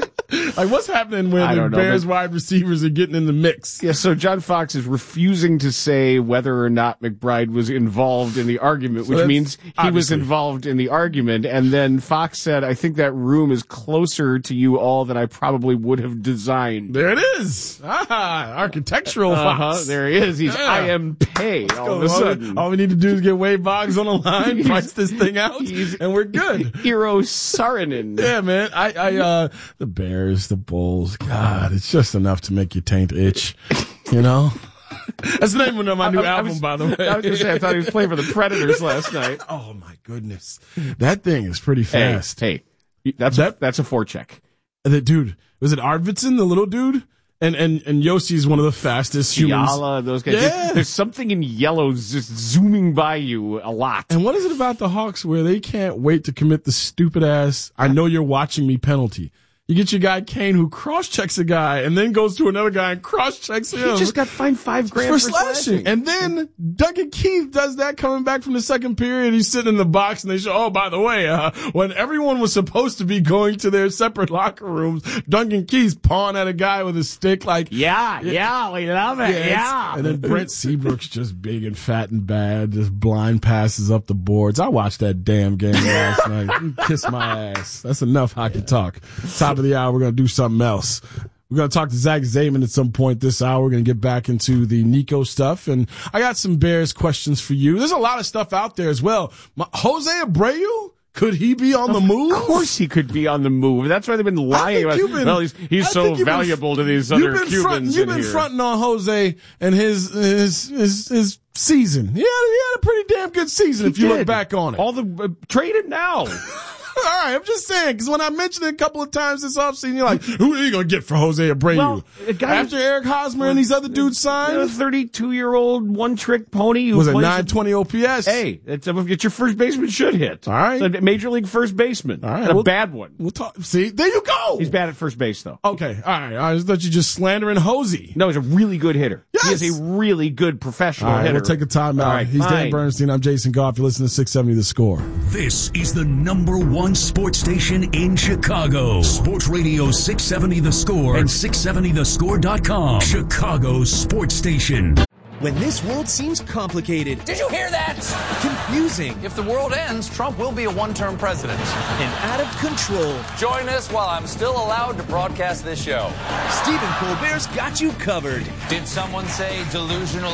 Like, what's happening when the Bears know, wide receivers are getting in the mix? Yeah, so John Fox is refusing to say whether or not McBride was involved in the argument, so which means he obviously. was involved in the argument. And then Fox said, I think that room is closer to you all than I probably would have designed. There it is. Ah, architectural uh-huh, Fox. There he is. He's yeah. I am pay all of a sudden. All we need to do is get Wade Boggs on the line, price this thing out, and we're good. Eero Saarinen. Yeah, man. I, I, uh, the Bears, the Bulls, God, it's just enough to make your taint itch, you know? That's the name of my new I, I album, was, by the way. I was going to say, I thought he was playing for the Predators last night. Oh, my goodness. That thing is pretty fast. Hey, hey that's, that, a, that's a forecheck. The dude, was it Arvidsson, the little dude? And and and Yossi is one of the fastest humans. Fiala, those guys. Yeah. There's something in yellow just zooming by you a lot. And what is it about the Hawks where they can't wait to commit the stupid ass, I know you're watching me penalty? You get your guy Kane who cross-checks a guy and then goes to another guy and cross-checks him. He just got fined five grand for, for slashing. slashing. And then Duncan Keith does that coming back from the second period. He's sitting in the box and they show, oh, by the way, uh, when everyone was supposed to be going to their separate locker rooms, Duncan Keith's pawing at a guy with a stick like, yeah, yeah, yeah we love it, yeah. yeah. And then Brent Seabrook's just big and fat and bad, just blind passes up the boards. I watched that damn game last night. Kiss my ass. That's enough hockey talk. Top of the hour, we're going to do something else. We're going to talk to Zach Zayman at some point this hour. We're going to get back into the Nico stuff. And I got some Bears questions for you. There's a lot of stuff out there as well. My, Jose Abreu? Could he be on the move? Of course he could be on the move. That's why they've been lying about it. Well, he's, he's so valuable been, to these other Cubans front, in You've been here. fronting on Jose and his, his, his, his season. He had, he had a pretty damn good season he if you did. look back on it. All the, uh, trade it now. All right, I'm just saying, because when I mentioned it a couple of times this offseason, you're like, who are you going to get for Jose Abreu? Well, After Eric Hosmer well, and these other dudes signed? A thirty-two-year-old one-trick pony. Who was a nine twenty O P S. Hey, it's, it's your first baseman should hit. All right. It's a major league first baseman. All right. And a we'll, bad one. We'll talk. See, there you go. He's bad at first base, though. Okay, all right. I thought you just slandering Jose. No, he's a really good hitter. Yes. He is a really good professional all right, hitter. We'll take a time out. Right, He's fine. Dan Bernstein. I'm Jason Goff. You're listening to six seventy The Score. This is the number one sports station in Chicago. Sports Radio six seventy The Score and six seventy the score dot com. Chicago's sports station. When this world seems complicated. Did you hear that? Confusing. If the world ends, Trump will be a one-term president. And out of control. Join us while I'm still allowed to broadcast this show. Stephen Colbert's got you covered. Did someone say delusional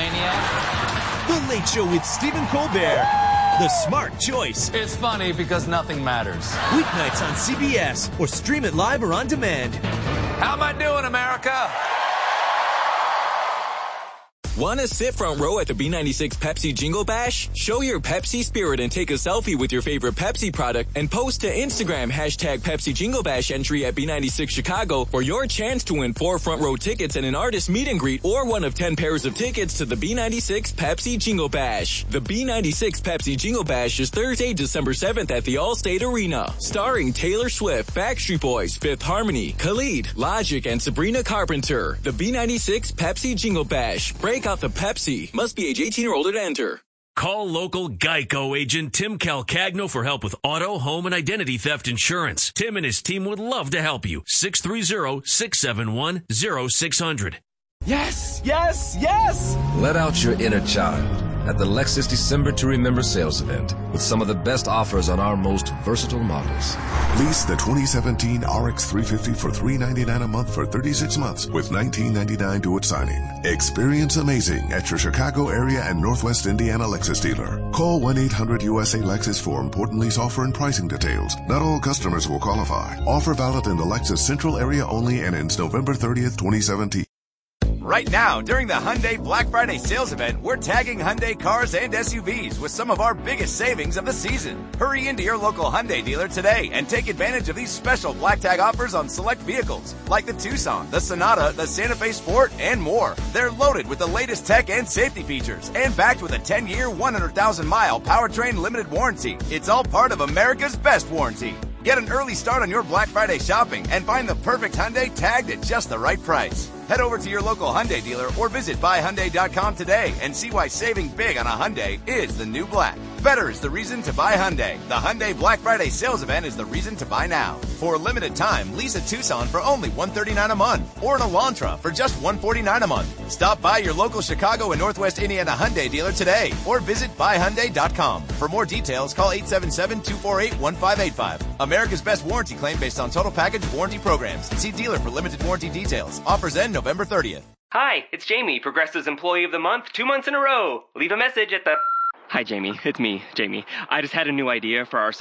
egomaniac? The Late Show with Stephen Colbert. The smart choice. It's funny because nothing matters. Weeknights on C B S or stream it live or on demand. How am I doing, America? Want to sit front row at the B ninety-six Pepsi Jingle Bash? Show your Pepsi spirit and take a selfie with your favorite Pepsi product and post to Instagram hashtag Pepsi Jingle Bash entry at B ninety-six Chicago for your chance to win four front row tickets and an artist meet and greet or one of ten pairs of tickets to the B ninety-six Pepsi Jingle Bash. The B ninety-six Pepsi Jingle Bash is Thursday, December seventh at the Allstate Arena. Starring Taylor Swift, Backstreet Boys, Fifth Harmony, Khalid, Logic, and Sabrina Carpenter. The B ninety-six Pepsi Jingle Bash. Break out the Pepsi. Must be age eighteen or older to enter. Call local Geico agent Tim Calcagno for help with auto, home, and identity theft insurance. Tim and his team would love to help you. six three zero, six seven one, zero six zero zero. Yes, yes, yes! Let out your inner child at the Lexus December to Remember sales event with some of the best offers on our most versatile models. Lease the twenty seventeen R X three fifty for three hundred ninety-nine dollars a month for thirty-six months with nineteen ninety-nine dollars due at signing. Experience amazing at your Chicago area and Northwest Indiana Lexus dealer. Call one eight hundred U S A Lexus for important lease offer and pricing details. Not all customers will qualify. Offer valid in the Lexus Central area only and ends November thirtieth, twenty seventeen. Right now, during the Hyundai Black Friday sales event, we're tagging Hyundai cars and S U Vs with some of our biggest savings of the season. Hurry into your local Hyundai dealer today and take advantage of these special black tag offers on select vehicles like the Tucson, the Sonata, the Santa Fe Sport, and more. They're loaded with the latest tech and safety features and backed with a ten-year, one hundred thousand mile powertrain limited warranty. It's all part of America's best warranty. Get an early start on your Black Friday shopping and find the perfect Hyundai tagged at just the right price. Head over to your local Hyundai dealer or visit buy hyundai dot com today and see why saving big on a Hyundai is the new black. Better is the reason to buy Hyundai. The Hyundai Black Friday sales event is the reason to buy now. For a limited time, lease a Tucson for only one hundred thirty-nine dollars a month or an Elantra for just one hundred forty-nine dollars a month. Stop by your local Chicago and Northwest Indiana Hyundai dealer today or visit buy hyundai dot com. For more details, call eight seven seven, two four eight, one five eight five. America's best warranty claim based on total package warranty programs. See dealer for limited warranty details. Offers end November thirtieth. Hi, it's Jamie, Progressive's Employee of the Month, two months in a row. Leave a message at the... Hi, Jamie. It's me, Jamie. I just had a new idea for our